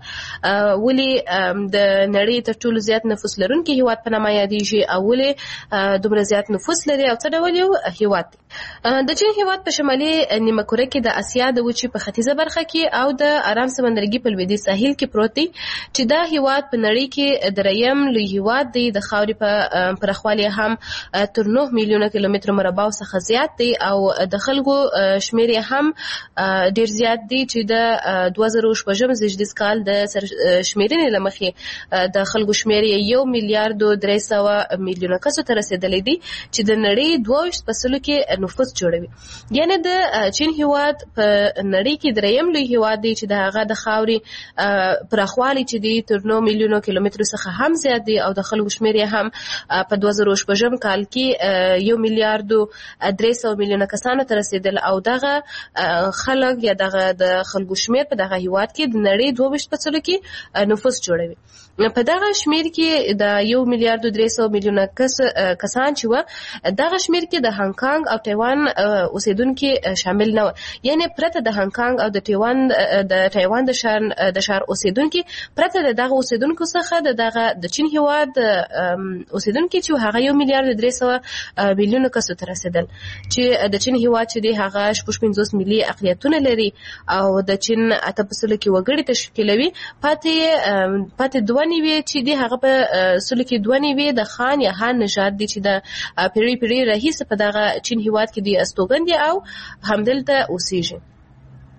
[SPEAKER 2] ولې د نړۍ تر ټولو زیات نفوس لرونکي هېواد په نامه یادیږي او ولې دومره زیات نفوس لري او څه ډول یو هېواد دی. د چین هېواد په شمالي نیمه کره کې د اسیا د وچې په ختیځه برخه کې او د ارام سمندرګي په لویدیځ ساحل کې پروت دی، چې دا هېواد په نړۍ کې دریم لوی هېواد دی. د خاورې په پراخوالي هم تر نه میلیونه کیلومتر مربع څخه زیات دی او د خلکو شمیر هم ډیر زیات دی، چې د دوه زره شپږم زېږدیز کال د شمیرنې له مخې د خلکو شمیر یو میلیارډ درې سوه میلیونه کسو ته رسېدلی دی، چې د نړۍ دوه ویشت په سلو کې نفوس جوړوي. یعنې د چین هېواد په نړۍ کې دریم لوی هېواد دی، چې د هغه د خاورې پراخوالی چې دی تر نهه میلیونو کیلومترو څخه هم زیات دی او د خلکو شمیر هم په دوه زره شپږم کال کې یو میلیارډ درې سوه میلیونه کسانو ته رسېدل او دغه خلک یا دغه د خلکو شمیر په دغه هېواد کې د نړۍ دوه ویشت په سلو کې نفوس جوړوي. په دغه شمیر کې د یو میلیارډ درې سوه میلیونه کس کسان چې وه، دغه شمیر کې د هانګ کانګ او تایوان اوسیدونکي شامل نه وه. یعنې پرته د هانګ کانګ او د تایوان د تایوان د شار د شار اوسیدونکي، پرته د دغه اوسیدونکو څخه د دغه د چین هېواد اوسیدونکي چې هغه یو میلیارډ درې سوه میلیونه کسو ته رسېدل، چې د چین هېواد چې دی هغه شپږ پنځوس ملي اقلیتونه لري او د چین اته په سلو کې وګړي تشکیلوي. پاتې پاتې دوه نیوي چې دی هغه په سلو کې دوه نیوي د خان یا هان نژاد دی، چې د پیړۍ پیړۍ راهیسې په دغه چین هېواد کې دی استوګن دي او همدلته اوسیږي.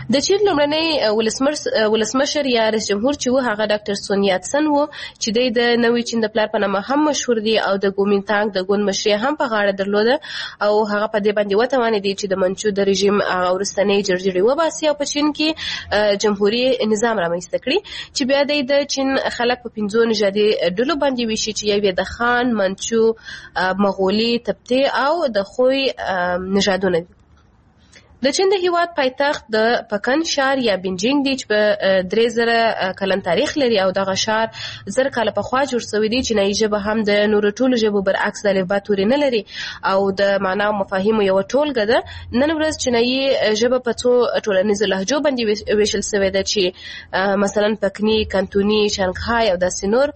[SPEAKER 2] د چین لومړنی ولسمشر یا رئیس جمهور چې و هغه ډاکټر سون یات سن و چې د نوې چین د پلار په نامه هم مشهور دی او د ګومینتانګ د ګوند مشري هم په غاړه درلوده او هغه په دې باندې وتوانې دي چې د منچو د رژیم هغه ورستنې جرجري وباسي او په چین کې جمهوریت نظام رامنځته کړي چې بیا د چین خلک په پنځو نژادي ډلو باندې ویشي چې یو د خان، منچو، مغولي، تبتي او د خوی نژادونه دي. د چین د هیواد پایتخت د پکن شهر یا بینجینګ دی چې په درې زره کلن تاریخ لري او دغه شهر زر کاله پخوا جوړ شوی دی. چینایي ژبه هم د نورو ټولو ژبو برعکس د الفبا توري نه لري او د معنا او مفاهیمو یو ټولګه ده. نن ورځ چینایي ژبه په څو ټولنیزو لهجو باندې ویشل شوې ده چې مثلا پکني، کانتوني، شانګهای او داسې نور.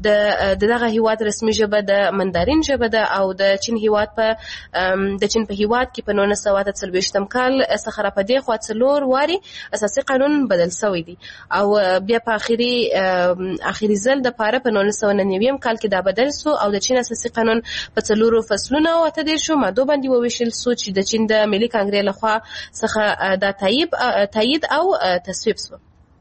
[SPEAKER 2] د دغه هیواد رسمي ژبه د مندارین ژبه ده او د چین هیواد په د چین په هیواد کې په نولس سوه اته څلوېښتم کال څخه را پدې خوا څلور واري اساسي قانون بدل شوی دی او بیا په اخیری اخیری ځل د پاره په نولس سوه نوي کال کې دا بدل سو او د چین اساسي قانون په څلورو فصلونو او ته د شو ماده باندې وویشل سو چې د چین د ملي کانګرې لخوا څخه د تایید تایید او تصویب سو.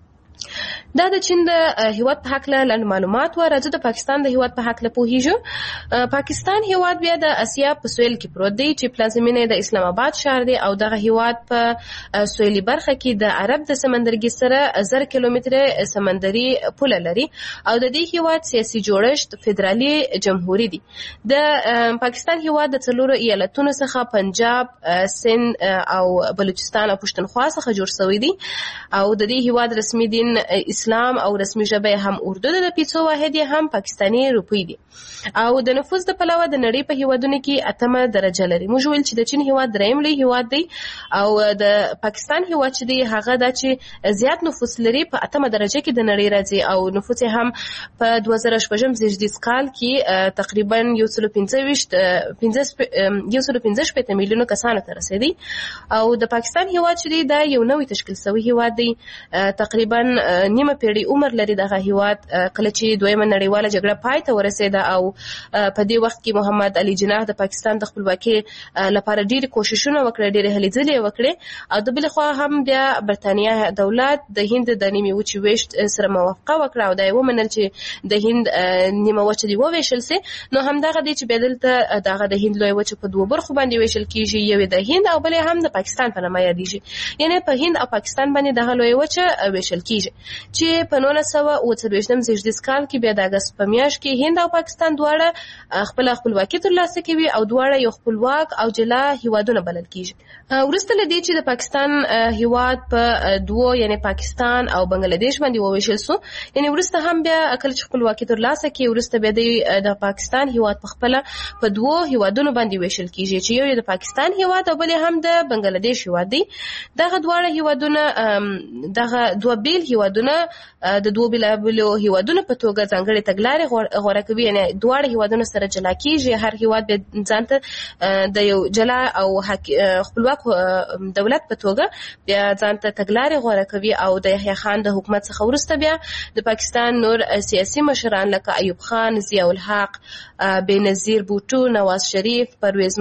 [SPEAKER 2] دا د چین د هیواد په حق له معلومات و. راځو د پاکستان د هیواد په حق له پوهیږو. پاکستان هیواد بیا د اسیا په سویل کې پروت دی چې پلازمینه د اسلام آباد شهر دی او دغه هیواد په سویلي برخه کې د عرب د سمندرګي سره زر کیلومتره سمندري پوله لري او د دې هیواد سیاسي جوړښت فدرالي جمهوریت دی. د پاکستان هیواد د څلورو ایالتونو څخه پنجاب، سند او بلوچستان او پښتونخوا څخه جوړ شوی دی او د دې هیواد رسمي دین اسلام او رسمي ژبه هم اردو ده. د پیسو واحد هم پاکستاني روپی دي او د نفوذ د پلوه د نړۍ په هیوادونو کې اتمه درجه لري. موږ ویل چې د چین هیواد دریم لوی هیواد دی او د پاکستان هیواد چې دی هغه د چې زیات نفوذ لري په اتمه درجه کې د نړۍ راځي او نفوذ هم په دوه زره شپږم زیږدیز کال کې تقریبا یو سل پنځه ویشت یو سل پنځه شپږ میلیونه کسانو ته رسیدي او د پاکستان هیواد چې دی دا یو نوې تشکیل شوی هیواد دی. تقریبا نیمه پیړۍ عمر لري دغه هیواد کله چې دویمه نړیواله جګړه پای ته ورسېده او په دې وخت کې محمد علي جناح د پاکستان د خپلواکۍ لپاره ډېرې کوششونه وکړې، ډېرې هلې ځلې وکړې او د بلې خوا هم بیا برتانیا دولت د هند د نیمې وچې ویشت سره موافقه وکړه او دا یې ومنل چې د هند نیمه وچه دې وویشل سي. نو همدغه دی چې بیا دلته دغه د هند لویه وچه په دوو برخو باندې ویشل کېږي، یوې د هند او بلې هم د پاکستان په نامه یادېږي. یعنې په هند او پاکستان باندې دغه لویه وچه ویشل کېږي چې په نولس سوه اوه څلوېښتم زیږدیز کال کې بیا د اګست په میاشت کې هند او پاکستان دواړه خپل خپلواکي ترلاسه کوي او دواړه یو خپلواک او جلا هیوادونه بلل کېږي. وروسته له دې چې د پاکستان هیواد په دوو یعنی پاکستان او بنگلاديش باندې وویشل سو، یعنی وروسته هم بیا کله چې خپلواکي ترلاسه کوي وروسته بیا د پاکستان هیواد په خپل په دوو هیوادونو باندې ویشل کېږي چې یو د پاکستان هیواد او بل هم د بنگلاديش هیواد دی. دغه دواړه هیوادونه دغه دوه بیل هیوادونه د دوه بیلابلو هیوادونو په توګه ځانګړي تګلارې غوره کوي، یعنی دواړه هیوادونه سره جلا کېږي. هر هیواد به ځانته د یو جلا او خپلواک دولت په توګه بیا ځانته تګلارې غوره کوي او د یحیی خان د حکومت څخه وروسته بیا د پاکستان نور سیاسي مشران لکه ایوب خان، ضیاء الحق، بېنظیر بوټو، نواز شریف، پرویز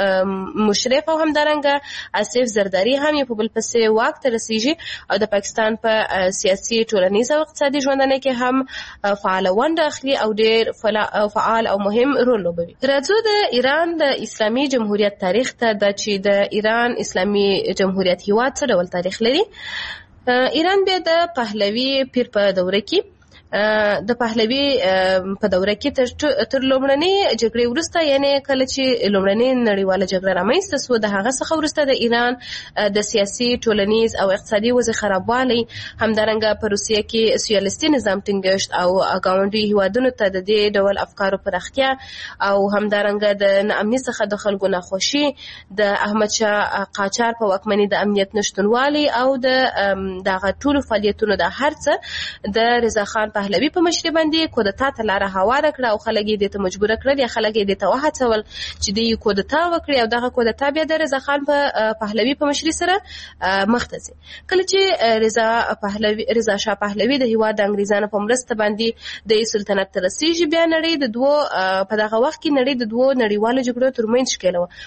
[SPEAKER 2] مشرف او همدارنګه آصف زرداری هم یې په بل پسې واک ته رسیږي او د پاکستان په سیاسي، ټولنیز او اقتصادي ژوندانه کې هم فعاله ونډه اخلي او ډېر فعال او مهم رول لوبوي. راځو د ایران د اسلامي جمهوریت تاریخ ته. د چې د ایران اسلامي جمهوریت هیواد څه ډول تاریخ لري. ایران بیا د پهلوي پیر په دوره کې د پهلوي په دوره کې تر تر لومړنۍ جګړې وروسته، یعنی کله چې لومړنۍ نړیواله جګړه رامنځته سوه د هغه څخه وروسته د ایران د سیاسي، ټولنیز او اقتصادي وضع خرابوالی، همدارنګه په روسیه کې سوسیالیستي نظام ټینګښت او ګاونډي هیوادونو ته د دې ډول افکارو پراختیا او همدارنګه د ناامنۍ څخه د خلکو ناخوشي، د احمدشاه قاجار په واکمنۍ د امنیت نشتونوالی او د دغه ټولو فعالیتونو د هر څه د رضا خان پهلوي په مشرۍ باندې کودتا ته لاره هواره کړه او خلک یې دې ته مجبوره کړل یا خلک یې دې ته وهڅول چې دوی کودتا وکړي او دغه کودتا بیا د رضا خان په پهلوي په مشرۍ سره مخ ته ځي. کله چې رضا پهلوي رضا شاه پهلوي د هیواد د انګریزانو په مرسته باندې د سلطنت ته رسیږي بیا نړۍ د دوو په دغه وخت کې نړۍ د دوو نړیوالو جګړو ترمنځ ښکېله وه،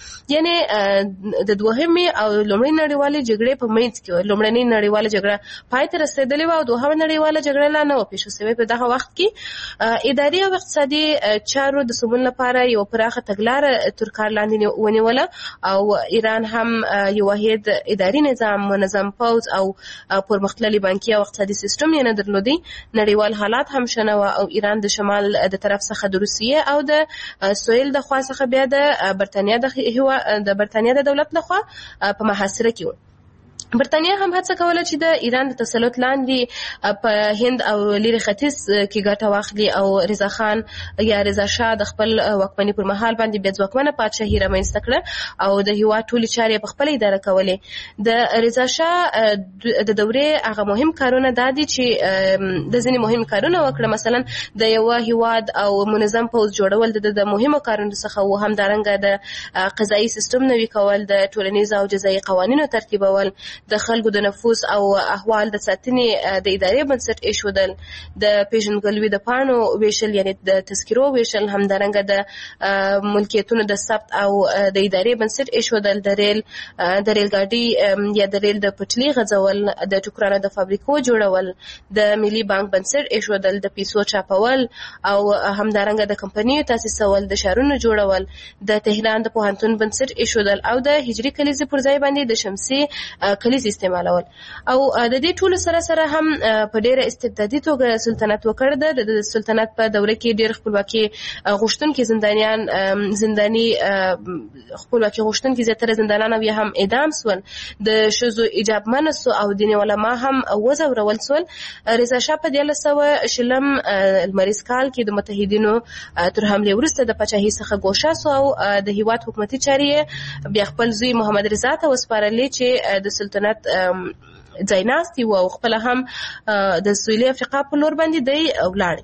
[SPEAKER 2] یعنې د دوهمې او لومړۍ نړیوالې جګړې په منځ کې وه. لومړنۍ نړیواله جګړه پای ته رسېدلې وه او دوهمه نړیواله جګړه لا نه وه پېښه شوې. په دغه وخت کې اداري او اقتصادي چارو د سمون لپاره یو پراخه تګلاره تر کار لاندې ونیوله او ایران هم یو واحد اداري نظام، منظم پوځ او پرمختللي بانکي او اقتصادي سیستم یې نه درلودی. نړیوال حالات هم ښه نه وه او ایران د شمال د طرف څخه د روسیې او د سویل د خوا څخه بیا د برتانیا د د برتانیا د دولت لخوا په محاصره کې و. برتانیا هم هڅه کوله چې د ایران د تسلط لاندې په هند او لیرې ختیځ کې ګټه واخلي او رضا خان یا رضا شاه د خپل واکمنۍ پر مهال باندې بیا ځواکمنه پادشاهي رامنځته کړه او د هیواد ټولې چارې په خپله اداره کولې. د رضا شاه د دورې هغه مهم کارونه دا دي چې د ځینې مهم کارونه وکړه، مثلا د یوه هیواد او منظم پوځ جوړول د د مهمو کارونو څخه و. همدارنګه د قضایي سیستم نوي کول، د ټولنیز او جزایي قوانینو ترتیبول، د خلکو د نفوس او احوال د ساتنې د ادارې بنسټ ایښودل، د پیژندګلوي د پاڼو ویشل یعنی د تذکرو ویشل، همدارنګه د ملکیتونو د ثبت او د ادارې بنسټ ایښودل، د ریل د ریل ګاډي یا د ریل د پټلۍ غځول، د ټوکرانو د فابریکو جوړول، د ملي بانک بنسټ ایښودل، د پیسو چاپول او همدارنګه د کمپنیو تاسیسول، د شهرونو جوړول، د تهران د پوهنتون بنسټ ایښودل او د هجري کلیزې پر ځای باندې د شمسي کلیز استعمالول. او د دې ټولو سره سره هم په ډیره استبدادي توګه سلطنت وکړ. د سلطنت په دوره کې ډیر خپلواکي غوښتونکي زندانیان زنداني خپلواکي غوښتونکي زیاتره زندانیان او هم اعدام سول. د ښځو حجاب منع سو او دیني علما هم وځورول سول. رضا شاه په دیارلس سوه شلم لمریز کال کې د متحدینو تر حملې وروسته د پاچاهۍ څخه ګوښه سو او د هیواد حکومتي چارې بیا خپل زوی محمد رضا ته وسپارلې چې د سلطنت ځایناستي و او خپل هم د سویلي افریقا په لور باندې دی ولاړی.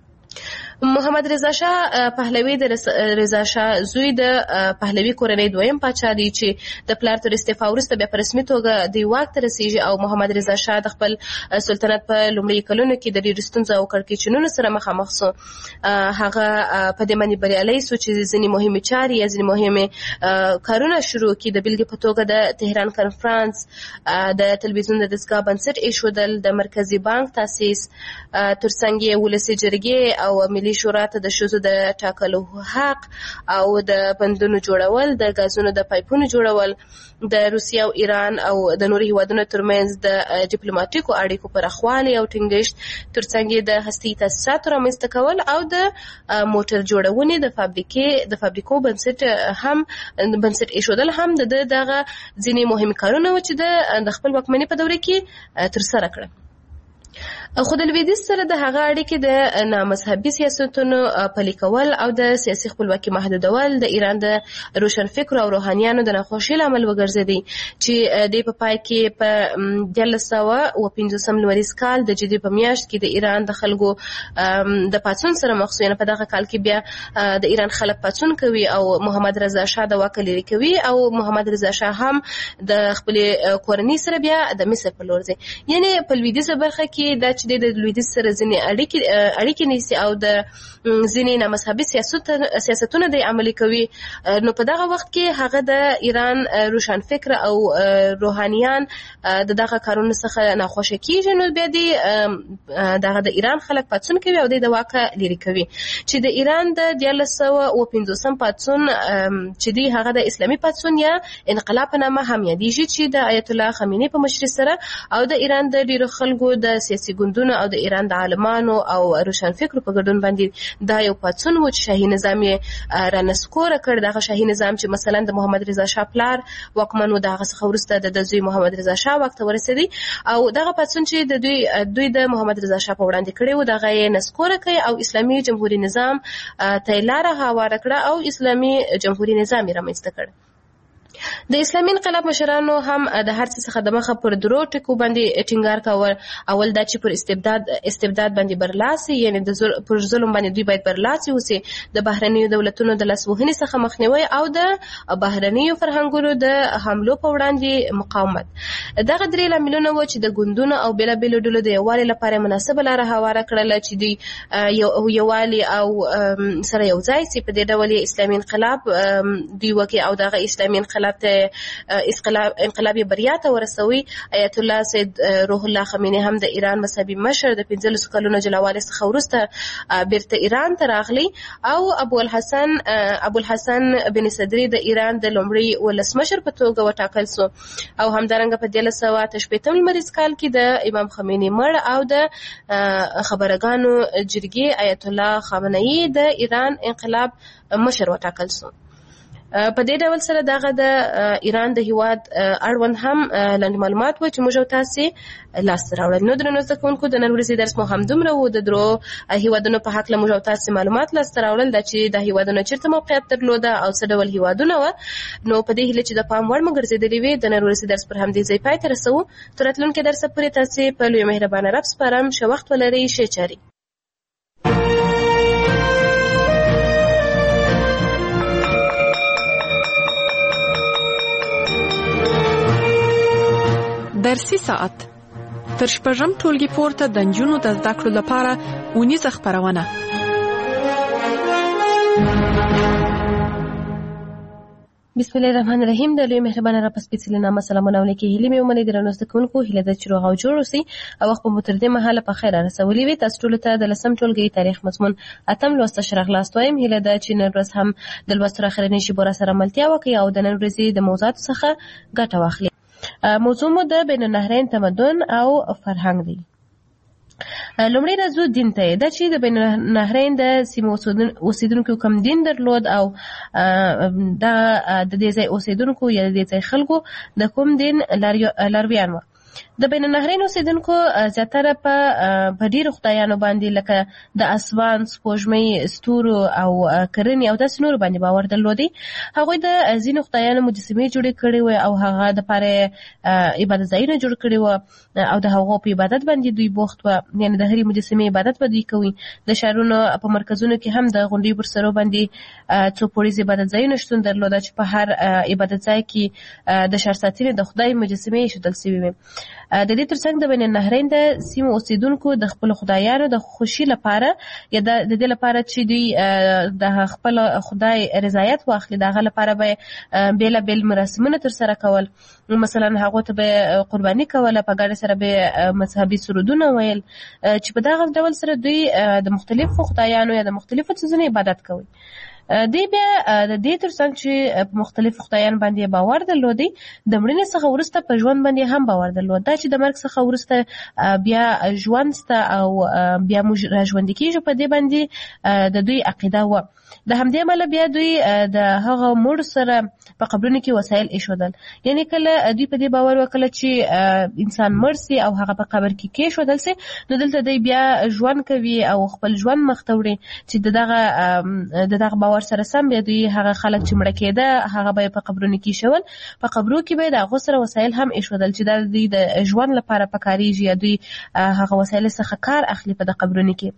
[SPEAKER 2] محمد رضا شاه پهلوي د رضا شاه زوی د پهلوي کورنۍ دویم پاچا دی چې د پلار تر استعفا وروسته بیا په رسمي توګه د واک ته رسیږي او محمد رضا شاه د خپل سلطنت په لومړي کلونو کې د ډېرو ستونزو او کړکېچونو سره مخامخ سو. هغه په دې باندې بریالی سو چې ځینې مهمې چارې یا ځینې مهمې کارونه شروع کړي. د بېلګې په توګه د تهران کنفرانس، د تلویزیون د دستګاه بنسټ ایښودل، د مرکزي بانک تاسیس، ترڅنګ یې ولسي جرګې او ملي شورا ته د ښځو د ټاکلو حق او د بندونو جوړول، د غازونو د پایپونو جوړول، د روسیې او ایران او د نورو هیوادونو ترمنځ د ډیپلوماټیکو اړیکو پراخوالی او ټینګښت، ترڅنګ د هستي تاسیساتو رامنځته کول او د موټر جوړونې د فابریکې د فابریکو بنسټ هم بنسټ ایښودل هم د دغه ځینې مهم کارونه و چې د خپل واکمنۍ په دوره کې ترسره کړل. خو د لویدیځ سره د هغه اړیکې د نامذهبي سیاستونو پلي کول او د سیاسي خپلواکي محدودول د ایران د روشنفکرو او روحانیانو د ناخوښۍ لامل وګرځېدی چې د په پای کې په دیارلس سوه اوه پنځوسم لمریز کال د جدي په میاشت کې د ایران د خلکو د پاڅون سره مخ شو. په دغه کال کې بیا د ایران خلک پاڅون کوي او محمد رضا شاه د واک لرې کوي او محمد رضا شاه هم د خپلې کورنۍ سره بیا د مصر په لور ځي. یعنې په لویدیځه برخه کې دا چې د لویدیځ سره ځینې اړیکې اړیکې نیسي او د ځینې نامذهبي سیاستونه دی عملي کوي. نو په دغه وخت کې هغه د ایران روشنفکر او روحانیان د دغه کارونو څخه ناخوښه کیږي. نو بیا دی دغه د ایران خلک پاڅون کوي او دی د واکه لرې کوي چې د ایران د دیارلس سوه اوه پنځوسم پاڅون چې دی هغه د اسلامي پاڅون یا انقلاب په نامه هم یادیږي چې د آیت الله خمیني په مشرۍ سره او د ایران د ډیرو خلکو د سیاسي ګوندونو او د ایران د عالمانو او روشنفکرو په ګډون باندې دا یو پاڅون و چې شاهي نظام یې رانسکوره کړ. دغه شاهي نظام چې مثلا د محمد رضا شاه پلار واکمن و، د هغه څخه وروسته د زوی محمد رضا شاه واک ته ورسېدی او دغه پاڅون چې د دوی دوی د محمد رضا شاه په وړاندې کړی و دغه یې نسکوره کړی او اسلامي جمهوري نظام ته یې لاره هواره کړه او اسلامي جمهوري نظام یې رامنځته کړ. د اسلامي انقلاب مشرانو هم د هر څه څخه د مخه پر درو ټکو باندې ټینګار کاوه. اول دا چې پر استبداد استبداد باندې برلاسي، یعنی د زل پر ظلم باندې دوی باید برلاسي اوسي، د بهرنیو دولتونو د لاسوهنې څخه مخنیوي او د بهرنیو فرهنګونو د حملو په وړاندې مقاومت. دغه درې لاملونه و چې د ګوندونو او بیلابیلو ډلو د یووالي لپاره مناسبه لاره هواره کړله چې دوی یو یووالي او سره یو ځای سي. په دې ډول اسلامي انقلاب دوی وکي او دغه اسلامي انقلاب ته انقلابي بریا ته ورسوي. آیت الله سید روح الله خمینی هم د ایران مذهبي مشر د پنځلسو کلونو جلاوالي څخه وروسته بیرته ایران ته راغلی او ابو الحسن ابو الحسن بن صدری د ایران د لومړي ولسمشر په توګه وټاکل سو. او همدارنګه په دیارلس سوه اته شپېتم لمریز کال کې د امام خمینی مړ او د خبرګانو جرګې آیت الله خامنه‌ای د ایران انقلاب مشر وټاکل سو. په دې ډول سره دغه د ایران د هیواد اړوند هم لاندې معلومات و چې موږ او تاسې لاسته راوړل. نو درنو زده کوونکو د نن ورځې درس مو همدومره و. د درو هیوادونو په هکله موږ او تاسې معلومات لاسته راوړل دا چې د هیوادونو چیرته موقعیت درلوده او څه ډول هیوادونه وه. نو په دې هیله چې د پام وړ مو ګرځېدلې وي د نن ورځې درس پر همدې ځای پای ته رسوو. تر راتلونکي درسه پورې تاسې په لوی مهربانه رب سپارم. ښه وخت ولرئ. ښې چارې.
[SPEAKER 1] درسي ساعت تر شپږم ټولګي پورته د نجونو د زده کړو لپاره اونیزه خپرونه.
[SPEAKER 2] بسم الله الرحمن الرحیم. د لوی مهربانه رب سپېڅلي نامه سلامونه ولیکي. هیلې مې ومنئ درنو زده کوونکو، هیله ده چې روغ او جوړ اوسئ او وخت مو تر دې مهاله په خیر رسولی وي. تاسو ټولو ته د لسم ټولګي تاریخ مضمون اتم لوست ښه راغلاست وایم. هیله ده چې نن ورځ هم د لوست تر اخرنۍ شېبو راسره ملتیا وکړئ او د نن ورځې د موضوعاتو څخه ګټه واخلئ. موضوع مو د بین النهرین تمدن او فرهنګ دی. لومړی راځو دین ته. دا چې د بین النهرین د سیمې اوسیدونکو کم دین درلود او دا د دې ځای اوسیدونکو یا د دې ځای خلکو د کوم دین لارویان وو. د بین النهرین اوسیدونکو زیاتره په په ډیرو خدایانو باندې لکه د اسمان، سپوږمۍ، ستورو او کرنې او داسې نورو باندې باور درلودی. هغوی د ځینو خدایانو مجسمې جوړې کړې وې او هغه دپاره عبادت ځایونه جوړ کړي وو او د هغو په عبادت باندې دوی بوخت وه. یعنې د هرې مجسمې عبادت به دوی کوي. د ښارونو په مرکزونو کې هم د غونډیو پر سرو باندې څو پوړیز عبادت ځایونه شتون درلوده چې په هر عبادت ځای کې د ښار ساتنې د خدای مجسمې ایښودل سوي وې. د دې ترڅنګ د بین النهرین د سیمو اوسیدونکو د خپل خدایانو د خوشي لپاره یا د دې لپاره چې دوی د خپل خدای رضایت واخلي د هغه لپاره به بیلابیل مراسمونه ترسره کول. مثلا هغو ته به قرباني کوله، په ګډه سره به مذهبي سرودونه ویل چې په دغه ډول سره دوی د مختلفو خدایانو یا د مختلفو څیزونو عبادت کوي. دی بیا د دې ترڅنګ چې په مختلفو خدایانو باندې باور درلودی د مړینې څخه وروسته په ژوند باندې هم باور درلود. دا چې د مرګ څخه وروسته بیا ژوند سته او بیا موږ راژوندي کېږو په دې باندې د دوی عقیده وه. د همدې امله بیا دوی د هغه مړو سره په قبرونو کې وسایل ایښودل. یعنې کله دوی په دې باور وکړه چې انسان مړ سي او هغه په قبر کې کېښودل سي نو دلته دوی بیا ژوند کوي او خپل ژوند مخ ته وړي چې د دغه د دغه باور سره سم بیا دوی هغه خلک چې مړه کېده هغه به په قبرونو کې ایښول. په قبرو کې به د هغو سره وسایل هم ایښودل چې دا دوی د ژوند لپاره پکارېږي یا دوی هغه وسایل څخه کار اخلي په د قبرونو کې.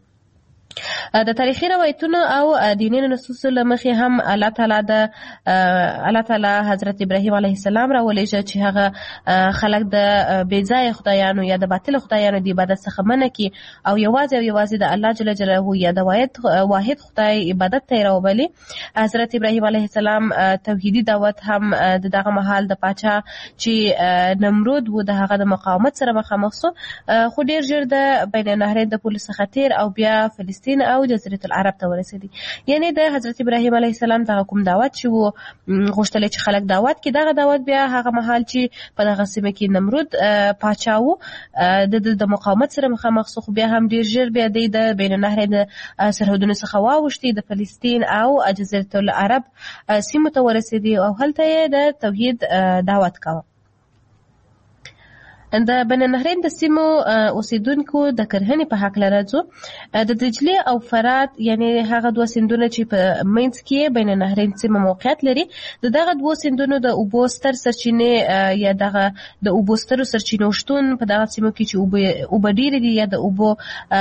[SPEAKER 2] د تاریخي روایتونو او دیني نصوصو له مخې هم الله تعالی د الله تعالی حضرت ابراهیم علیه السلام راولېږه چې هغه خلک د بې ځایه خدایانو یا د باطل خدایانو د عبادت څخه منع کړي او یوازې او یوازې د الله جل جلاله یا د واحد خدای عبادت ته یې راوبلي. حضرت ابراهیم علیه السلام توحیدي دعوت هم د دغه مهال د پاچا چې نمرود و د هغه د مقاومت سره مخامخ سو، خو ډېر ژر د بین النهرین د پولو څخه تېر او بیا فلسطین او جزیرة العرب ته ورسېدي. یعنې د حضرت ابراهیم علیه السلام دغه کوم دعوت چې و غوښتل چې خلک دعوت کړي، دغه دعوت بیا هغه مهال چې په دغه سیمه کې نمرود پاچا و د د مقاومت سره مخامخ سو، خو بیا هم ډېر ژر بیا دی د بین النهرین د سرحدونو څخه واوښتي، د فلسطین او جزیرة العرب سیمو ته ورسېدي او هلته یې د توحید دعوت کاوه. د بین النهرین د سیمو اوسیدونکو د کرهنې په حق لرځو د دجلي او فرات یعنی هغه دوه سیندونه چې په منځ کې بین النهرین سیمه موقعیت لري د دغه دوه سیندونو د اوبو ستر سرچینې یا دغه د اوبو سترو سرچینو شتون په دغه سیمو کې چې اوبه ډېرې دي یا د اوبو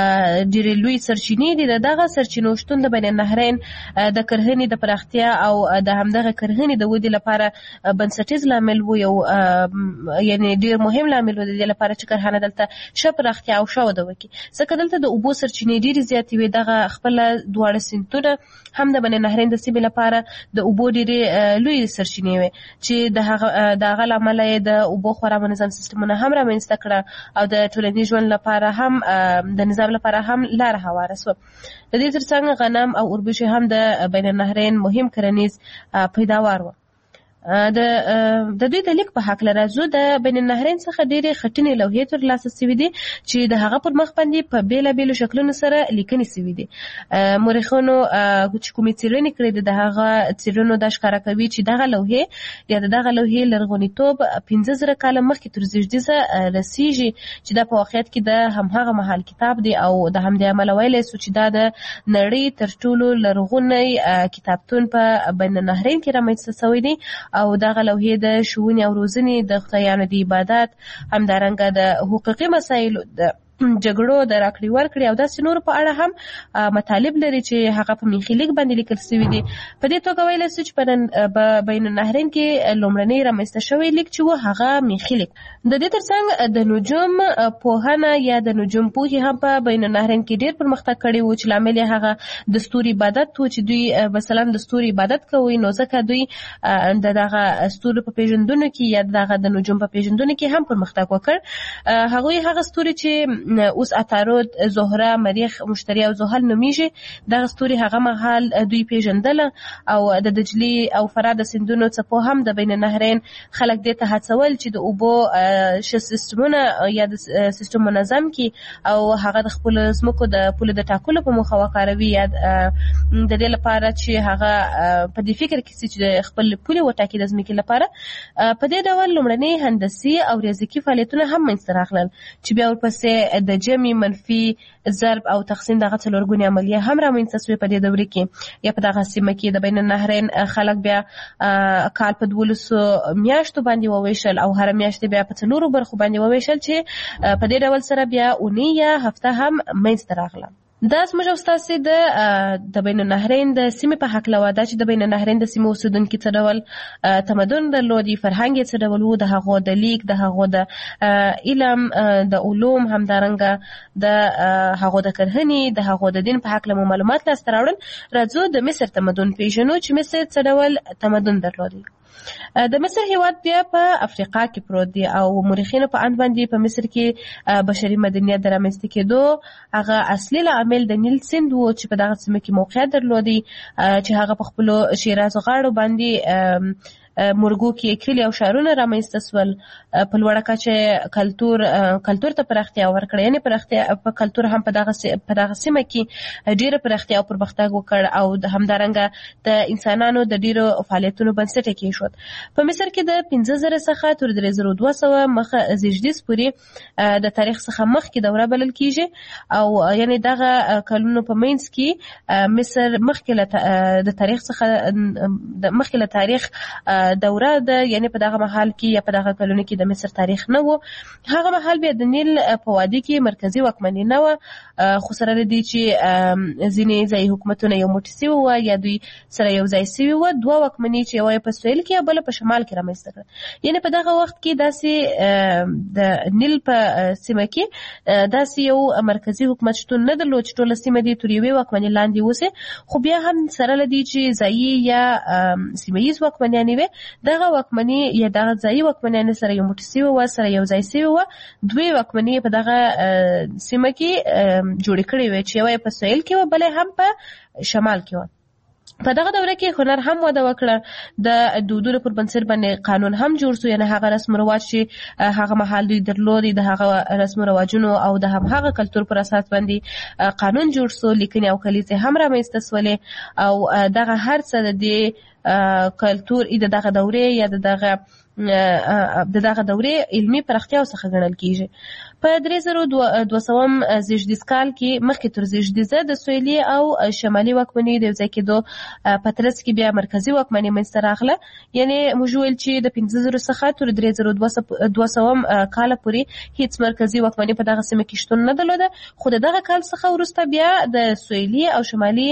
[SPEAKER 2] ډېرې لوی سرچینې دي د دغه سرچینو شتون د بین النهرین د کرهنې د پراختیا او د همدغه کرهنې د ودې لپاره بنسټیز لامل و یو یعنی ډېر مهم لامل د دې لپاره چې کرهنه دلته ښه پراختیا او ښه وده وکړي ځکه دلته د اوبو سرچینې ډېرې زیاتې وي دغه خپله دواړه سیندونه هم د بین النهرین د سیمې لپاره د اوبو ډېرې لوی سرچینې وي چې د هغه د هغه له امله یې د اوبو خورا منظم سیستمونه هم رامنځته کړه او د ټولنیز ژوند لپاره هم د نظام لپاره هم لاره هواره سوه د دې ترڅنګ غنم او اوربشې هم د بین النهرین مهم کرنیز پیداوار و د د دوی د لیک په حق لرځو د بین النهرین څخه ډېرې خټینې لوحې ترلاسه سوي دي چې د هغه پر مخ باندې په بېلابېلو شکلونو سره لیکنې سوي دي مورخینو چې کومې څېړنې کړې دي د هغه څېړنو دا ښکاره کوي چې دغه لوحې یا د دغه لوحې لرغونیتوب پنځه زره کاله مخکې تر زېږدیزه رسیږي چې دا په واقعیت کې د همهغه مهال کتاب دی او د همدې امله ویلی سو چې دا د نړۍ تر ټولو لرغونی کتابتون په بین النهرین کې رامنځته سوی دی او دغه لوحې د ښوونې او روزنې د خدایانو د عبادت همدارنګه د حقوقي مسایلو د جګړو د راکړې ورکړې او داسې نورو په اړه هم مطالب لري چې هغه په میخي لیک باندې لیکل سوي دي په دې توګه ویلی سو چې په بین النهرین کې لومړنی رامنځته شوی لیک چې و هغه میخي لیک د دې ترڅنګ د نجوم پوهنه یا د نجوم پوهې هم په بین النهرین کې ډېر پرمختګ کړی و چې لامل یې هغه د ستوري عبادت و چې دوی مثلا د ستوري عبادت کوي نو ځکه دوی د دغه ستورو په پیژندنو کې یا دغه د نجوم په پیژندنو کې هم پرمختګ وکړ هغوی هغه ستوري چې اوس عطارد زهره مریخ مشتری او زحل نومیږي دغه ستوري هغه مهال دوی پیژندل او د دجلي او فرات سیندونو څخه هم د بین النهرین خلک دې ته هڅول چې د اوبو ش سیستمونه یا د سیستم منظم کی او هغه د خپل زمکو د پوله د ټاکلو په موخه وکاروي یا د دې لپاره چې هغه په دې فکر کې چې خپل پوله وټاکي د زمکې لپاره په دې ډول لومړني هندسي او ریاضیکي فعالیتونه هم منځته راغلل چې بیا ورپسې د جمع منفي ضرب او تقسیم دغه څلورګونې عملیه هم رامنځته سوې په دې دوره کې یا په دغه سیمه کې د بین النهرین خلک بیا کال په دولسو میاشتو باندې وویشل او هر میاشت بیا په څلورو برخو باندې وویشل چې په دې ډول سره بیا اونۍ یا هفته هم منځته راغله دا زموږ او ستاسې د د بین النهرین د سیمې په هکله وه دا چې د بین النهرین د سیمې اوسېدونکي څه ډول تمدن درلودي فرهنګ یې څه ډول و د هغو د لیک د هغو د علم د علوم همدارنګه د هغو د کرهنې د هغو د دین په هکله مو معلومات لاسته راوړل راځو د مصر تمدن پیژنو چې مصر څه ډول تمدن درلودي د مصر هیواد بیا په افریقا کې پروت دی او مورخینو په اند باندې په مصر کې بشري مدنیت د رامنځته کېدو هغه اصلي لامل د نیل سیند و چې په دغه سیمه کې موقعیت درلودي چې هغه په خپلو شیراز غاړو باندې مرګو کې کلی او شهرونه رامنځته سول په لوړه کچه کلتور کلتور ته پراختیا ورکړه یعنې پراختیا په کلتور هم په دغه په دغه سیمه کې ډېره پراختیا او پرمختګ وکړ او د همدارنګه د انسانانو د ډېرو فعالیتونو بنسټ کېښود په مصر کې د پنځه زره څخه تر درې زره دوه سوه مخه زېږدیز پورې د تاریخ څخه مخکې دوره بلل کېږي او یعنې دغه کلونو په منځ کې مصر مخکې د تاریخ څخه مخکې له تاریخ دوره ده یعنی په دغه محل کې یا په دغه کلونو کې د مصر تاریخ نه و هغه محل بیا د نیل په وادي کې مرکزی واکمني نه و خو سره لري چې ځینې ځایي حکومتونه یو موټی سوي وو یا دوی سره یو ځای سوي وو دوه واکمني چې یوه په سویل کې او بله په شمال کې رامنځته کړه یعنې په دغه وخت کې داسې د نیل په سیمه کې داسې یو مرکزي حکومت شتون نه درلود چې ټوله سیمه دې تر یوې واکمنۍ لاندې اوسي خو بیا هم سره له دې چې ځایي یا سیمه ییز واکمنیانې وې دغه واکمني یا دغه ځایي واکمنیانې سره یو موټی سوي وه سره یو ځای سوي وه دوی واکمني په دغه سیمه کې جوړې کړې وې چې یوه یې په سویل کې وه بله هم په شمال کې وه په دغه دوره کې هنر هم وده وکړه د دودونو پر بنسټ باندې قانون هم جوړ سو یعنې هغه رسم رواج چې هغه مهال دوی درلودي د هغه رسم رواجونو او د همهغه کلتور پر اساس باندې قانون جوړ سو لیکنې او کلیزې هم رامنځته سولې او دغه هر څه د دې کلتور ای دغه دورې یا دغه د دغه دورې علمي پراختیا څخه ګڼل کیږي. په درې زره دوه سوم زیږدیز کال کې مخکې تر زیږدیزه د سویلي او شمالي واکمنۍ د یو ځای کېدو په ترڅ کې بیا مرکزي واکمنۍ منځته راغله. یعنې موږ وویل چې د پنځه زره څخه تر درې زره دوه سوم کاله پورې هیڅ مرکزي واکمنۍ په دغه سیمه کې شتون نه درلوده، خو د دغه کال څخه وروسته بیا د سویلي او شمالي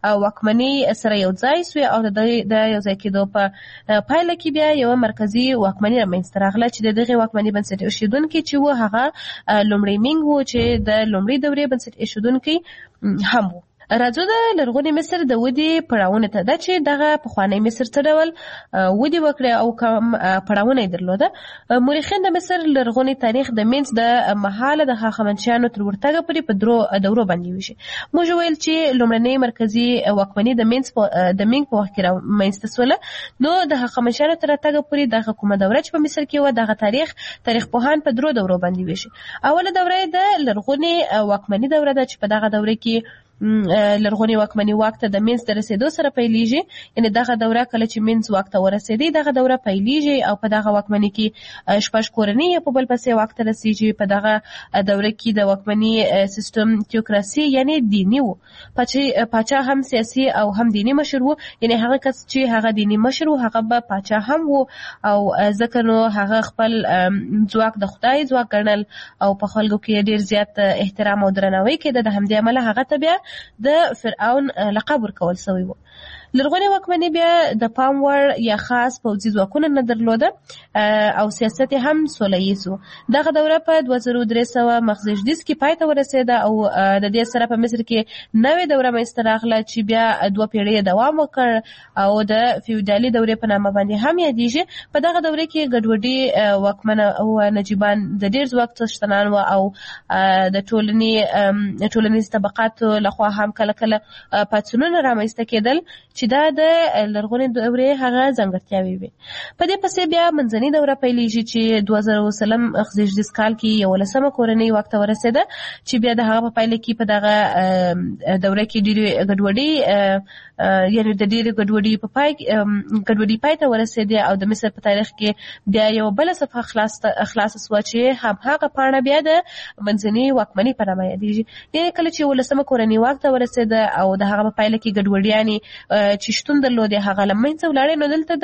[SPEAKER 2] واکمنۍ سره یو ځای سوې او د یو ځای کېدو په پایله کې بیا یو مرکزي واکمنۍ رامنځته راغله چې د دغه واکمنۍ بنسټ ایښودونکی چې و هغه لومړی مینګ و چې د لومړۍ دورې بنسټ ایښودونکی هم و. راځو د لرغوني مصر د ودې پړاوونه ته، دا چې دغه پخوانی مصر څه ډول ودې وکړه او کوم پړاوونه یې درلوده. مورخین د مصر لرغوني تاریخ د منځ د مهاله د هخامنشیانو تر ورتګه پورې په درو دورو باندې ویشي. موږ ویل چې لومړنۍ مرکزي واکمنۍ د منځ د مینګ په وخت کې رامنځته سوله، نو د هخامنشیانو تر راتګه پورې دغه کومه دوره چې په مصر کې وه دغه تاریخ تاریخ پوهان په درو دورو باندې ویشي. اوله دوره د لرغوني واکمنۍ دوره ده چې په دغه دوره کې لرغوني واکمنۍ واک ته د منځ د رسیدو سره پیلیږي. یعنې دغه دوره کله چې منځ واک ته ورسېدی دغه دوره پیلیږي او په دغه واکمنۍ کې شپږ کورنۍ په بل پسې واک ته رسیږي. په دغه دوره کې د واکمنۍ سیستم تیوکراسي یعنې دیني و، پاچا هم سیاسي او هم دیني مشر و. یعنې هغه کس چې هغه دیني مشر و هغه به پاچا هم و او ځکه نو هغه خپل ځواک د خدای ځواک ګڼل او په خلکو کې ډېر زیات احترام او درناوی کېده. د همدې امله هغه ته بیا د فرعون لقب ورکول شوی و. لرغونې واکمنۍ بیا د پام وړ یا خاص پوځي ځواکونه نه درلوده او سیاست هم سوله ییز و. دغه دوره په دوه زره درې سوه مخ زیږدیز کې پای ته ورسېده او د دې سره په مصر کې نوې دوره منځته راغله چې بیا دوه پیړۍ دوام وکړ او د فیوډالي دورې په نامه باندې هم یادېږي. په دغه دوره کې ګډوډي واکمنه او نجیبان د ډېر ځواک څښتنان و او د ټولنې ټولنیز طبقاتو لخوا هم کله کله پاڅونونه رامنځته کېدل چې دا د لرغونې دورې هغه ځانګړتیاوې وي. په دې پسې بیا منځنۍ دوره پیلیږي چې دوه زره اووه سلم زیږدیز کال کې یولسمه کورنۍ واک ته ورسېده چې بیا د هغه په پایله کې په دغه دوره کې ډېرې ګډوډي یعنې د ډېرې ګډوډي په پای ګډوډي پای ته ورسېدې او د مصر په تاریخ کې بیا یوه بله صفحه خلاصه سوه چې همهغه پاڼه بیا د منځنۍ واکمنۍ په نامه یادېږي. یعنې کله چې یولسمه کورنۍ واک ته ورسېده او د هغه په پایله کې ګډوډیانې چې شتون درلودې هغه له منځه ولاړې، نو دلته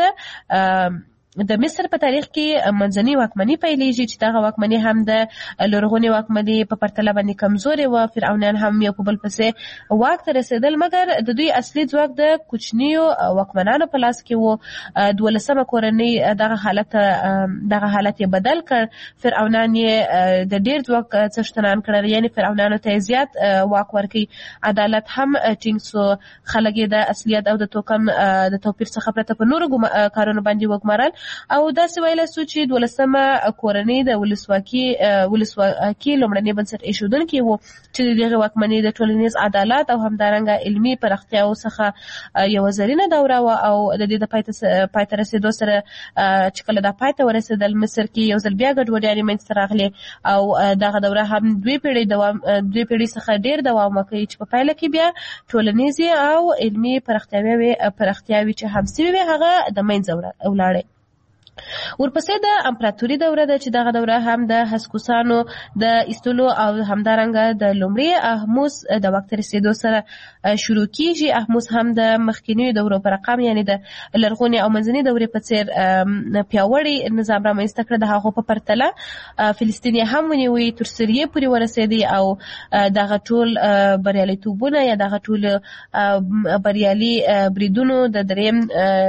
[SPEAKER 2] د د مصر په تاریخ کې منځنۍ واکمنۍ پیلیږي چې دغه واکمنۍ هم د لرغونې واکمنۍ په پرتله باندې کمزورې وه. فرعونیان هم یو په بل پسې واک ته رسېدل، مګر د دوی اصلي ځواک د کوچنیو واکمنانو په لاس کې و. دولسمه کورنۍ دغه حالت دغه حالت یې بدل کړ. فرعونان یې د ډېر ځواک څښتنان کړل، یعنې فرعونانو ته یې زیات واک ورکوي. عدالت هم ټینګ سو، خلک یې د اصلیت او د توکم د توپیر څخه پرته په نورو کارونو باندې وګمارل او داسې ویلی سو چې دولسمه کورنۍ د ولسواکي ولسواکي لومړنی بنسټ ایښودونکي وو چې د دغې واکمنۍ د ټولنیز عدالت او همدارنګه علمي پراختیاو څخه یوه زرینه دوره وه او د دې د پای ته رسېدو سره چې کله دا پای ته ورسېدل مصر کې یو ځل بیا ګډوډیانې منځته راغلې او دغه دوره هم دوې پیړۍ دوام دوې پیړۍ څخه ډېر دوام وکړي چې په پایله کې بیا ټولنیزې او علمي پراختیاوې پراختیاوې چې هم سوي وې هغه د منځه ولاړې. ورپسې د امپراتوري دوره ده چې دغه دوره هم د هسکوسانو د ایستلو او همدارنګه د لومړي احموس د واک ته رسېدو سره شروع کیږي. احموس هم د مخکینیو دورو په رقم یعنې د لرغونې او منځنۍ دورې په څېر پیاوړی نظام رامنځته کړه. د هغو په پرتله فلسطین یې هم ونیوی، تر سوریې پورې ورسېدی او دغه ټول بریالیتوبونه یا دغه ټول بریالي بریدونو د درېیم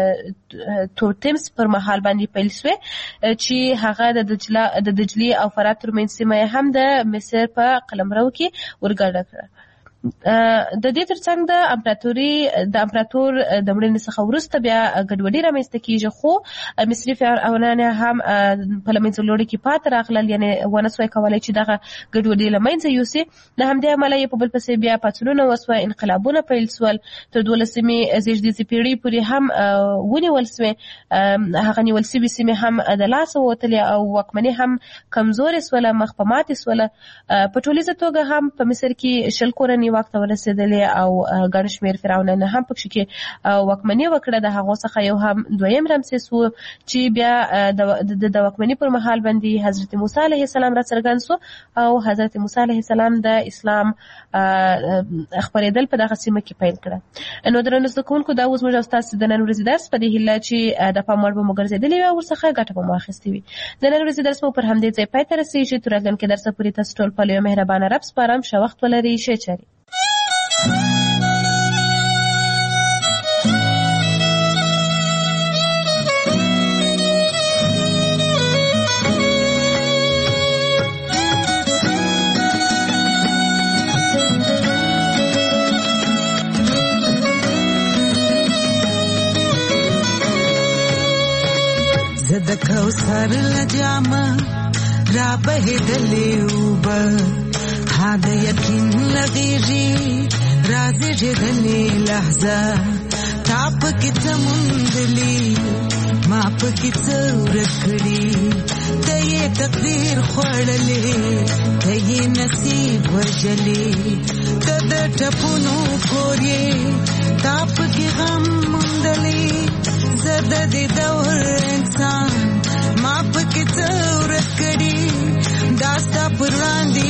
[SPEAKER 2] تورتمس پر مهال باندې پیل شوې چې هغه د دجله د دجلي او فرات ترمنځ سیمه هم د مصر په قلمرو کې ورګډه کړه. د دې ترڅنګ د امپراتوري د امپراتور د مړینې څخه وروسته بیا ګډوډي رامنځته کیږي، خو مصري فرعونان هم په له منځه وړلو کې پاتې راغلل، یعنې ونه سوی کولی چې دغه ګډوډي له منځه یوسي. د همدې امله یې په بل پسې بیا پاڅونونه وسوه، انقلابونه پیل سول، تر دولسمې زیږدیزې پیړۍ پورې هم ونیول سوې. هغه نیول سوي سیمې هم د لاسه ووتلې او واکمنۍ هم کمزورې سوله، مخ په ماتې سوله. په ټولیزه توګه هم په مصر کې شل کورنۍ واک ته ورسېدلې او ګڼ شمېر فرعونان هم پکې کې واکمني وکړه. د هغو څخه یو هم دویم رمسیس و چې بیا د واکمني پر مهال باندې حضرت موسی علیه السلام را څرګند سو او حضرت موسی علیه السلام د اسلام خپرېدل په دغه سیمه کې پیل کړه. نو درنو زده کوونکو دا اوس موږ تاسو د نن ورځې درس په دې هیله چې د پام وړ به مو ګرځېدلې وي او ورڅخه ګټه به مو اخیستې وي. د نن ورځې درس مو پر همدې ځای پای ته رسېږي. تر راتلونکي درسه پورې تاسو ټول په یو مهربانه رب سپارم. ښه وخت ولرئ. ښې چارې.
[SPEAKER 3] زد کوثر لجامه را بهدلې اوبه ها د یقین لغېږي رازېږېدلې لحظه تا پکې څه موندلي ما پکې څه ورک کړي ته یې تقدیر خوړلې ته یې نصیب وژلې ته د ټپونو کور یې تا پکې غم موندلې زه د دې دور انسان ما پکې څه ورک کړي دا ستا پر وړاندې